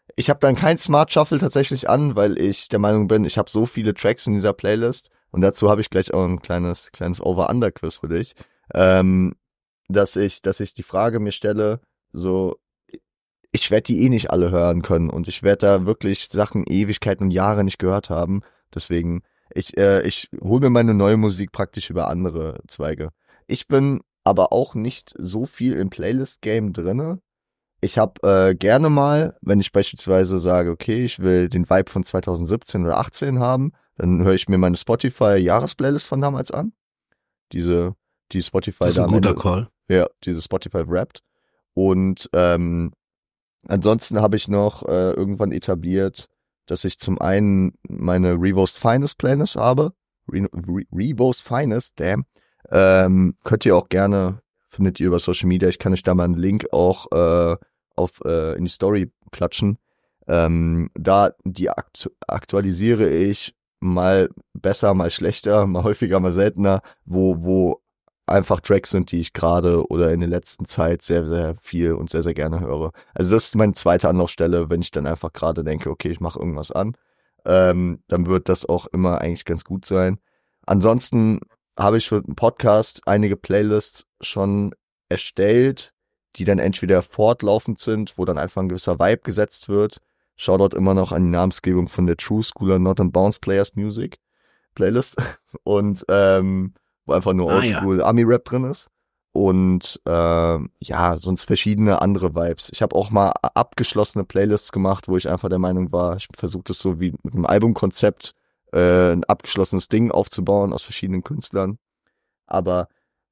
Ich habe dann kein Smart Shuffle tatsächlich an, weil ich der Meinung bin, ich habe so viele Tracks in dieser Playlist und dazu habe ich gleich auch ein kleines kleines Over-Under-Quiz für dich, ähm, dass ich dass ich die Frage mir stelle, so ich werde die eh nicht alle hören können und ich werde da wirklich Sachen Ewigkeiten und Jahre nicht gehört haben. Deswegen ich äh, ich hole mir meine neue Musik praktisch über andere Zweige. Ich bin aber auch nicht so viel im Playlist-Game drinne. Ich habe äh, gerne mal, wenn ich beispielsweise sage, okay, ich will den Vibe von zwanzig siebzehn oder achtzehn haben, dann höre ich mir meine Spotify-Jahresplaylist von damals an. Diese, die Spotify Das ist ein da am guter Ende, Call. ja, diese Spotify Wrapped. Und ähm, ansonsten habe ich noch äh, irgendwann etabliert, dass ich zum einen meine Revost Finest Playlist habe. Re Re Revost Finest, damn. Ähm, könnt ihr auch gerne, findet ihr über Social Media. Ich kann euch da mal einen Link auch äh, auf äh, in die Story klatschen. Ähm, da die aktu aktualisiere ich mal besser, mal schlechter, mal häufiger, mal seltener, wo wo einfach Tracks sind, die ich gerade oder in der letzten Zeit sehr, sehr viel und sehr, sehr gerne höre. Also das ist meine zweite Anlaufstelle, wenn ich dann einfach gerade denke, okay, ich mache irgendwas an, ähm, dann wird das auch immer eigentlich ganz gut sein. Ansonsten habe ich für den Podcast einige Playlists schon erstellt, die dann entweder fortlaufend sind, wo dann einfach ein gewisser Vibe gesetzt wird. Shoutout immer noch an die Namensgebung von der True Schooler Not and Bounce Players Music Playlist und ähm, wo einfach nur Ah, ja. Oldschool Ami-Rap drin ist. Und ähm, ja, sonst verschiedene andere Vibes. Ich habe auch mal abgeschlossene Playlists gemacht, wo ich einfach der Meinung war, ich versuche das so wie mit einem Albumkonzept äh, ein abgeschlossenes Ding aufzubauen aus verschiedenen Künstlern. Aber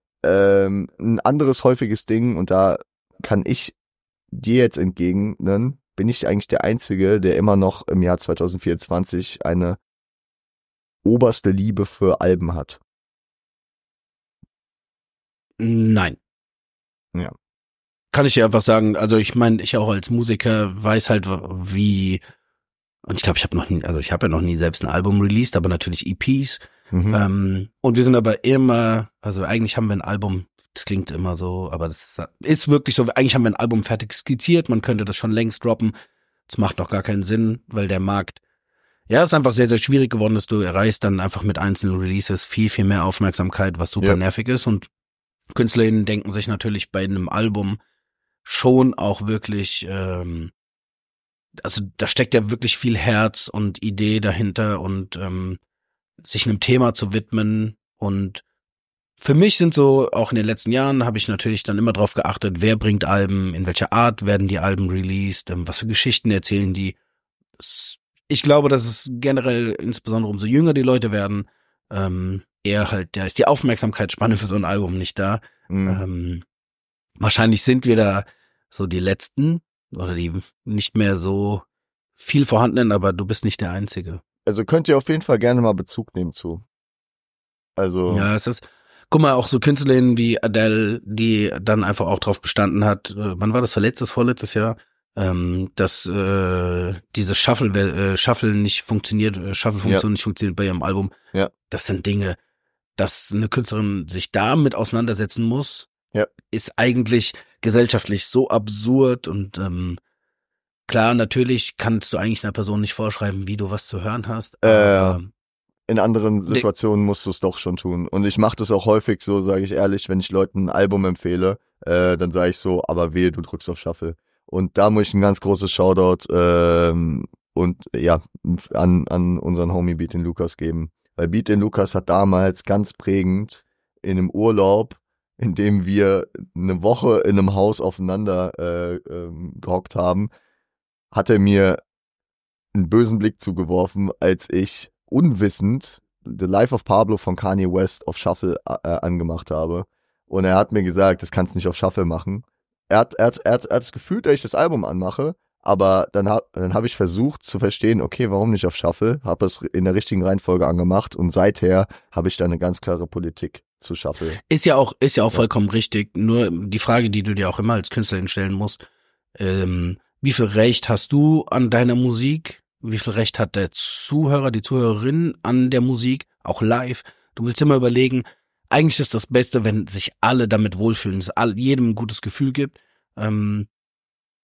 ähm, ein anderes häufiges Ding, und da kann ich dir jetzt entgegnen, bin ich eigentlich der Einzige, der immer noch im Jahr zwanzig vierundzwanzig eine oberste Liebe für Alben hat. Nein. Ja. Kann ich dir einfach sagen, also ich meine, ich auch als Musiker weiß halt, wie, und ich glaube, ich habe noch nie, also ich habe ja noch nie selbst ein Album released, aber natürlich E Ps. Mhm. Ähm, und wir sind aber immer, also eigentlich haben wir ein Album, das klingt immer so, aber das ist wirklich so, eigentlich haben wir ein Album fertig skizziert, man könnte das schon längst droppen. Das macht doch gar keinen Sinn, weil der Markt, ja, es ist einfach sehr, sehr schwierig geworden, dass du erreichst dann einfach mit einzelnen Releases viel, viel mehr Aufmerksamkeit, was super Ja. nervig ist, und KünstlerInnen denken sich natürlich bei einem Album schon auch wirklich, ähm, also da steckt ja wirklich viel Herz und Idee dahinter und ähm, sich einem Thema zu widmen. Und für mich sind so, auch in den letzten Jahren habe ich natürlich dann immer drauf geachtet, wer bringt Alben, in welcher Art werden die Alben released, ähm, was für Geschichten erzählen die. Das, ich glaube, dass es generell, insbesondere umso jünger die Leute werden, ähm, eher halt, da ist die Aufmerksamkeitsspanne für so ein Album nicht da. Mhm. Ähm, wahrscheinlich sind wir da so die Letzten oder die nicht mehr so viel vorhandenen, aber du bist nicht der Einzige. Also könnt ihr auf jeden Fall gerne mal Bezug nehmen zu. Also, Ja, es ist, guck mal, auch so KünstlerInnen wie Adele, die dann einfach auch drauf bestanden hat, äh, wann war das, letztes, vorletztes Jahr, ähm, dass äh, diese Shuffle, äh, Shuffle nicht funktioniert, äh, Shuffle-Funktion Ja. nicht funktioniert bei ihrem Album. Ja. Das sind Dinge, dass eine Künstlerin sich damit auseinandersetzen muss, Ja. ist eigentlich gesellschaftlich so absurd und ähm, klar, natürlich kannst du eigentlich einer Person nicht vorschreiben, wie du was zu hören hast, Äh, aber in anderen Situationen musst du es doch schon tun. Und ich mache das auch häufig so, sage ich ehrlich, wenn ich Leuten ein Album empfehle, äh, dann sage ich so, aber wehe, du drückst auf Shuffle. Und da muss ich ein ganz großes Shoutout ähm, und ja an an unseren Homie Beat den Lukas geben. Weil Beat den Lukas hat damals ganz prägend in einem Urlaub, in dem wir eine Woche in einem Haus aufeinander äh, ähm, gehockt haben, hat er mir einen bösen Blick zugeworfen, als ich unwissend The Life of Pablo von Kanye West auf Shuffle äh, angemacht habe. Und er hat mir gesagt, das kannst du nicht auf Shuffle machen. Er hat, er hat, er hat, er hat das Gefühl, dass ich das Album anmache, aber dann habe dann hab ich versucht zu verstehen, okay, warum nicht auf Shuffle? Habe es in der richtigen Reihenfolge angemacht und seither habe ich da eine ganz klare Politik zu Shuffle. ist ja auch, ist ja auch Ja. vollkommen richtig. Nur die Frage, die du dir auch immer als Künstlerin stellen musst, ähm, wie viel Recht hast du an deiner Musik? Wie viel Recht hat der Zuhörer, die Zuhörerin an der Musik, auch live? Du willst immer überlegen, eigentlich ist das Beste, wenn sich alle damit wohlfühlen, es all, jedem ein gutes Gefühl gibt. Ähm,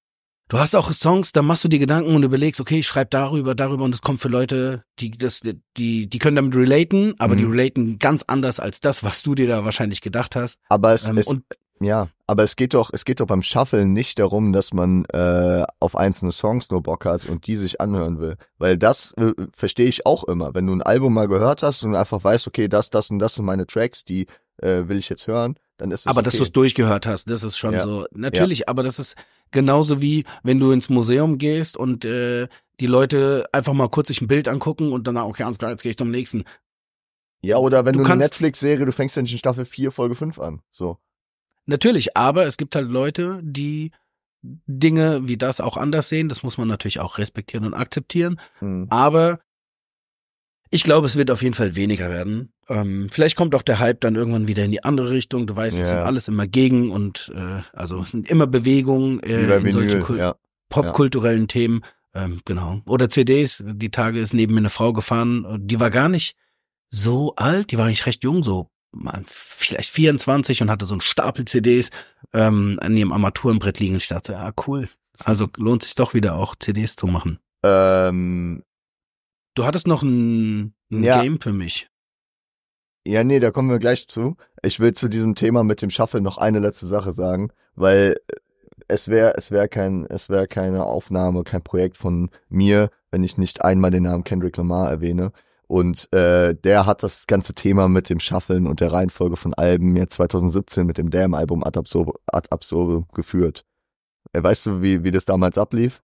Du hast auch Songs, da machst du dir Gedanken und überlegst, okay, ich schreibe darüber, darüber und es kommt für Leute, die das, die, die können damit relaten, aber Mhm. die relaten ganz anders als das, was du dir da wahrscheinlich gedacht hast. Aber es, Ähm, es und ja, aber es geht doch, es geht doch beim Shufflen nicht darum, dass man äh, auf einzelne Songs nur Bock hat und die sich anhören will, weil das äh, verstehe ich auch immer. Wenn du ein Album mal gehört hast und einfach weißt, okay, das, das und das sind meine Tracks, die äh, will ich jetzt hören, dann ist es aber okay. dass du es durchgehört hast, das ist schon Ja. so. Natürlich, aber das ist genauso wie, wenn du ins Museum gehst und äh, die Leute einfach mal kurz sich ein Bild angucken und dann, okay, alles klar, jetzt gehe ich zum nächsten. Ja, oder wenn Du du, eine kannst- Netflix-Serie, du fängst ja nicht in Staffel vier, Folge fünf an. So. Natürlich, aber es gibt halt Leute, die Dinge wie das auch anders sehen. Das muss man natürlich auch respektieren und akzeptieren. Hm. Aber ich glaube, es wird auf jeden Fall weniger werden. Ähm, vielleicht kommt auch der Hype dann irgendwann wieder in die andere Richtung. Du weißt, es Ja. sind alles immer gegen und äh, also es sind immer Bewegungen Wie äh, bei in solchen Vinyl, Kul ja. popkulturellen Themen. Ähm, genau. Oder C Ds. Die Tage ist neben mir eine Frau gefahren. Die war gar nicht so alt. Die war eigentlich recht jung, so man, vielleicht vierundzwanzig und hatte so einen Stapel C Ds ähm, an ihrem Armaturenbrett liegen. Und ich dachte, ja, cool. Also lohnt sich doch wieder auch C Ds zu machen. Ähm, Du hattest noch ein, ein Ja. Game für mich. Ja, nee, da kommen wir gleich zu. Ich will zu diesem Thema mit dem Shuffle noch eine letzte Sache sagen, weil es wäre es wäre kein es wäre keine Aufnahme, kein Projekt von mir, wenn ich nicht einmal den Namen Kendrick Lamar erwähne. Und äh, der hat das ganze Thema mit dem Shuffeln und der Reihenfolge von Alben ja zwanzig siebzehn mit dem Damn-Album Ad Absurdum, Ad Absurdum geführt. Äh, weißt du, wie wie das damals ablief?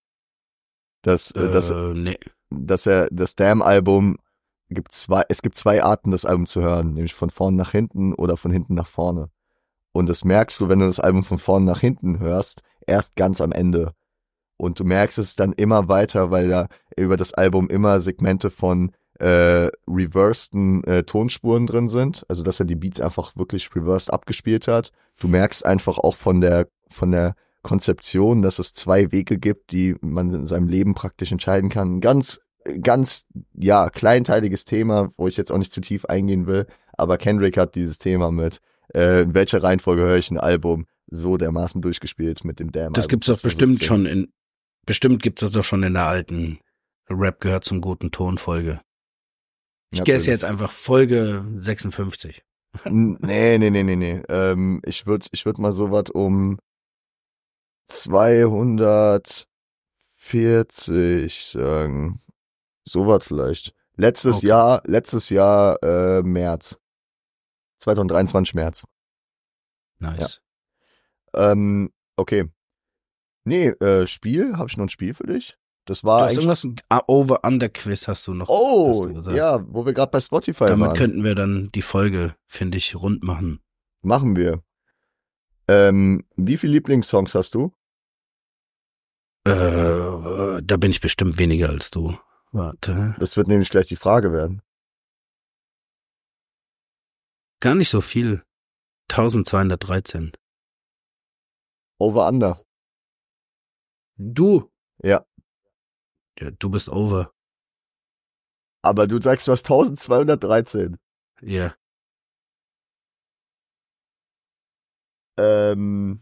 Das, äh, das, äh, nee. dass er das Damn-Album gibt zwei, es gibt zwei Arten, das Album zu hören, nämlich von vorn nach hinten oder von hinten nach vorne. Und das merkst du, wenn du das Album von vorn nach hinten hörst, erst ganz am Ende. Und du merkst es dann immer weiter, weil da über das Album immer Segmente von äh, reverseden äh, Tonspuren drin sind, also dass er die Beats einfach wirklich reversed abgespielt hat. Du merkst einfach auch von der von der Konzeption, dass es zwei Wege gibt, die man in seinem Leben praktisch entscheiden kann. Ganz ganz, ja, kleinteiliges Thema, wo ich jetzt auch nicht zu tief eingehen will, aber Kendrick hat dieses Thema mit, äh, in welcher Reihenfolge höre ich ein Album, so dermaßen durchgespielt mit dem Damn. Das Album gibt's doch zwanzig bestimmt siebzehn. schon in, bestimmt gibt's das doch schon in der alten Rap gehört zum guten Tonfolge. Ich Natürlich. guess jetzt einfach Folge sechsundfünfzig. N- Nee, nee, nee, nee, nee. Ähm, ich würde ich würd mal so was um zweihundertvierzig sagen. So was vielleicht. Letztes Okay. Jahr, letztes Jahr äh, März. zwanzig dreiundzwanzig März. Nice. Ähm, okay. Nee, äh, Spiel, habe ich noch ein Spiel für dich? Das Du war hast eigentlich. irgendwas, ah, Over-Under-Quiz hast du noch. hast Oh, du gesagt. ja, wo wir gerade bei Spotify Damit waren. könnten wir dann die Folge, finde ich, rund machen. Machen wir. Ähm, wie viele Lieblingssongs hast du? Äh, da bin ich bestimmt weniger als du. Warte. Das wird nämlich gleich die Frage werden. Gar nicht so viel. zwölfhundertdreizehn. Over Under. Du. Ja. Ja, du bist over. Aber du sagst, du hast zwölfhundertdreizehn. Ja. Ähm,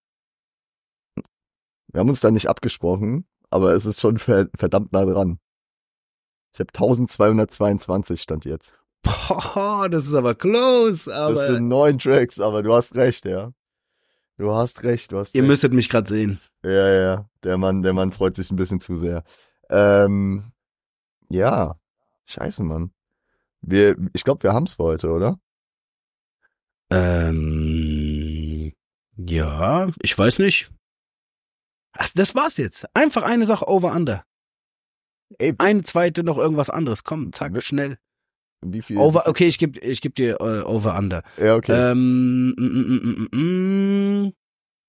wir haben uns da nicht abgesprochen, aber es ist schon ver verdammt nah dran. Ich habe zwölfhundertzweiundzwanzig stand jetzt. Boah, das ist aber close, aber Das sind neun Tracks, aber du hast recht, ja. Du hast recht, du hast ihr recht. müsstet mich gerade sehen. Ja, ja, der Mann, der Mann freut sich ein bisschen zu sehr. Ähm, ja, scheiße, Mann. Wir, ich glaube, wir haben's für heute, oder? Ähm, ja, ich weiß nicht. Ach, das war's jetzt. Einfach eine Sache over under. Ey, Eine zweite noch irgendwas anderes. Komm, zack, schnell. wie viel? Over, okay, ich geb, ich geb dir äh, over under. Ja, okay. Ähm, mm, mm, mm, mm, mm.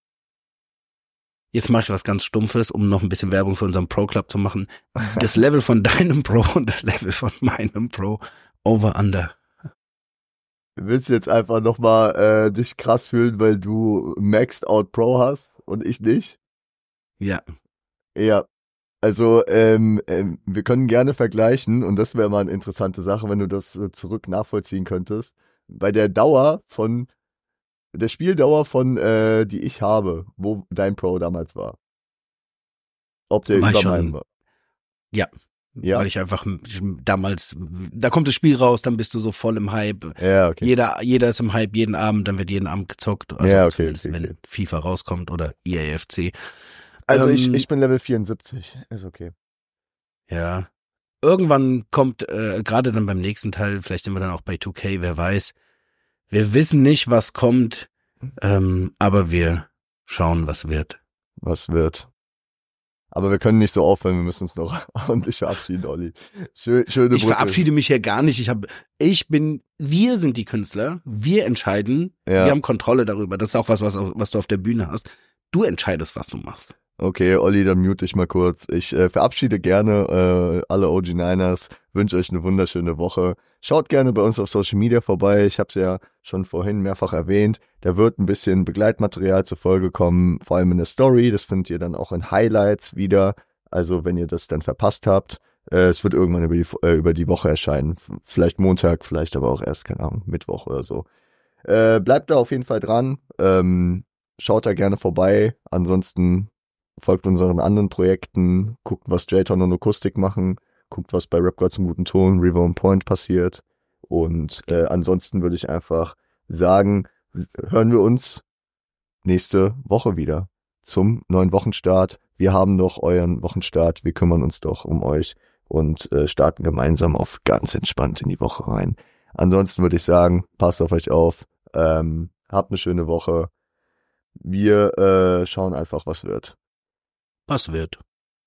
Jetzt mache ich was ganz Stumpfes, um noch ein bisschen Werbung für unseren Pro Club zu machen. Das Level von deinem Pro und das Level von meinem Pro. Over under. Willst du jetzt einfach nochmal äh, dich krass fühlen, weil du Maxed Out Pro hast und ich nicht? Ja. Ja. Also, ähm, ähm, wir können gerne vergleichen und das wäre mal eine interessante Sache, wenn du das äh, zurück nachvollziehen könntest. Bei der Dauer von, der Spieldauer von, äh, die ich habe, wo dein Pro damals war. Ob der War ich über schon- meinem war. Ja. Ja? Weil ich einfach damals, da kommt das Spiel raus, dann bist du so voll im Hype. Ja, okay. Jeder, jeder ist im Hype jeden Abend, dann wird jeden Abend gezockt. Also Ja, okay, zumindest, okay, wenn okay. FIFA rauskommt oder E A F C. Also Ähm, ich, ich bin Level vierundsiebzig. Ist okay. Ja. Irgendwann kommt, äh, gerade dann beim nächsten Teil, vielleicht sind wir dann auch bei zwei K, wer weiß. Wir wissen nicht, was kommt, ähm, aber wir schauen, was wird. Was wird. Aber wir können nicht so aufhören, wir müssen uns noch ordentlich verabschieden, Olli. Schön, schöne Ich Brücke. verabschiede mich hier gar nicht. Ich habe, ich bin, wir sind die Künstler. Wir entscheiden. Ja. Wir haben Kontrolle darüber. Das ist auch was, was, was du auf der Bühne hast. Du entscheidest, was du machst. Okay, Olli, dann mute ich mal kurz. Ich äh, verabschiede gerne äh, alle O G Niners, wünsche euch eine wunderschöne Woche. Schaut gerne bei uns auf Social Media vorbei. Ich habe es ja schon vorhin mehrfach erwähnt. Da wird ein bisschen Begleitmaterial zur Folge kommen, vor allem in der Story. Das findet ihr dann auch in Highlights wieder. Also wenn ihr das dann verpasst habt, äh, es wird irgendwann über die, äh, über die Woche erscheinen. F- Vielleicht Montag, vielleicht aber auch erst, keine Ahnung, Mittwoch oder so. Äh, bleibt da auf jeden Fall dran. Ähm, schaut da gerne vorbei. Ansonsten folgt unseren anderen Projekten, guckt, was J-Ton und Akustik machen, guckt, was bei Rap God zum guten Ton, River on Point passiert. Und äh, ansonsten würde ich einfach sagen, hören wir uns nächste Woche wieder zum neuen Wochenstart. Wir haben doch euren Wochenstart, wir kümmern uns doch um euch und äh, starten gemeinsam auf ganz entspannt in die Woche rein. Ansonsten würde ich sagen, passt auf euch auf, ähm, habt eine schöne Woche. Wir äh, schauen einfach, was wird. Was wird?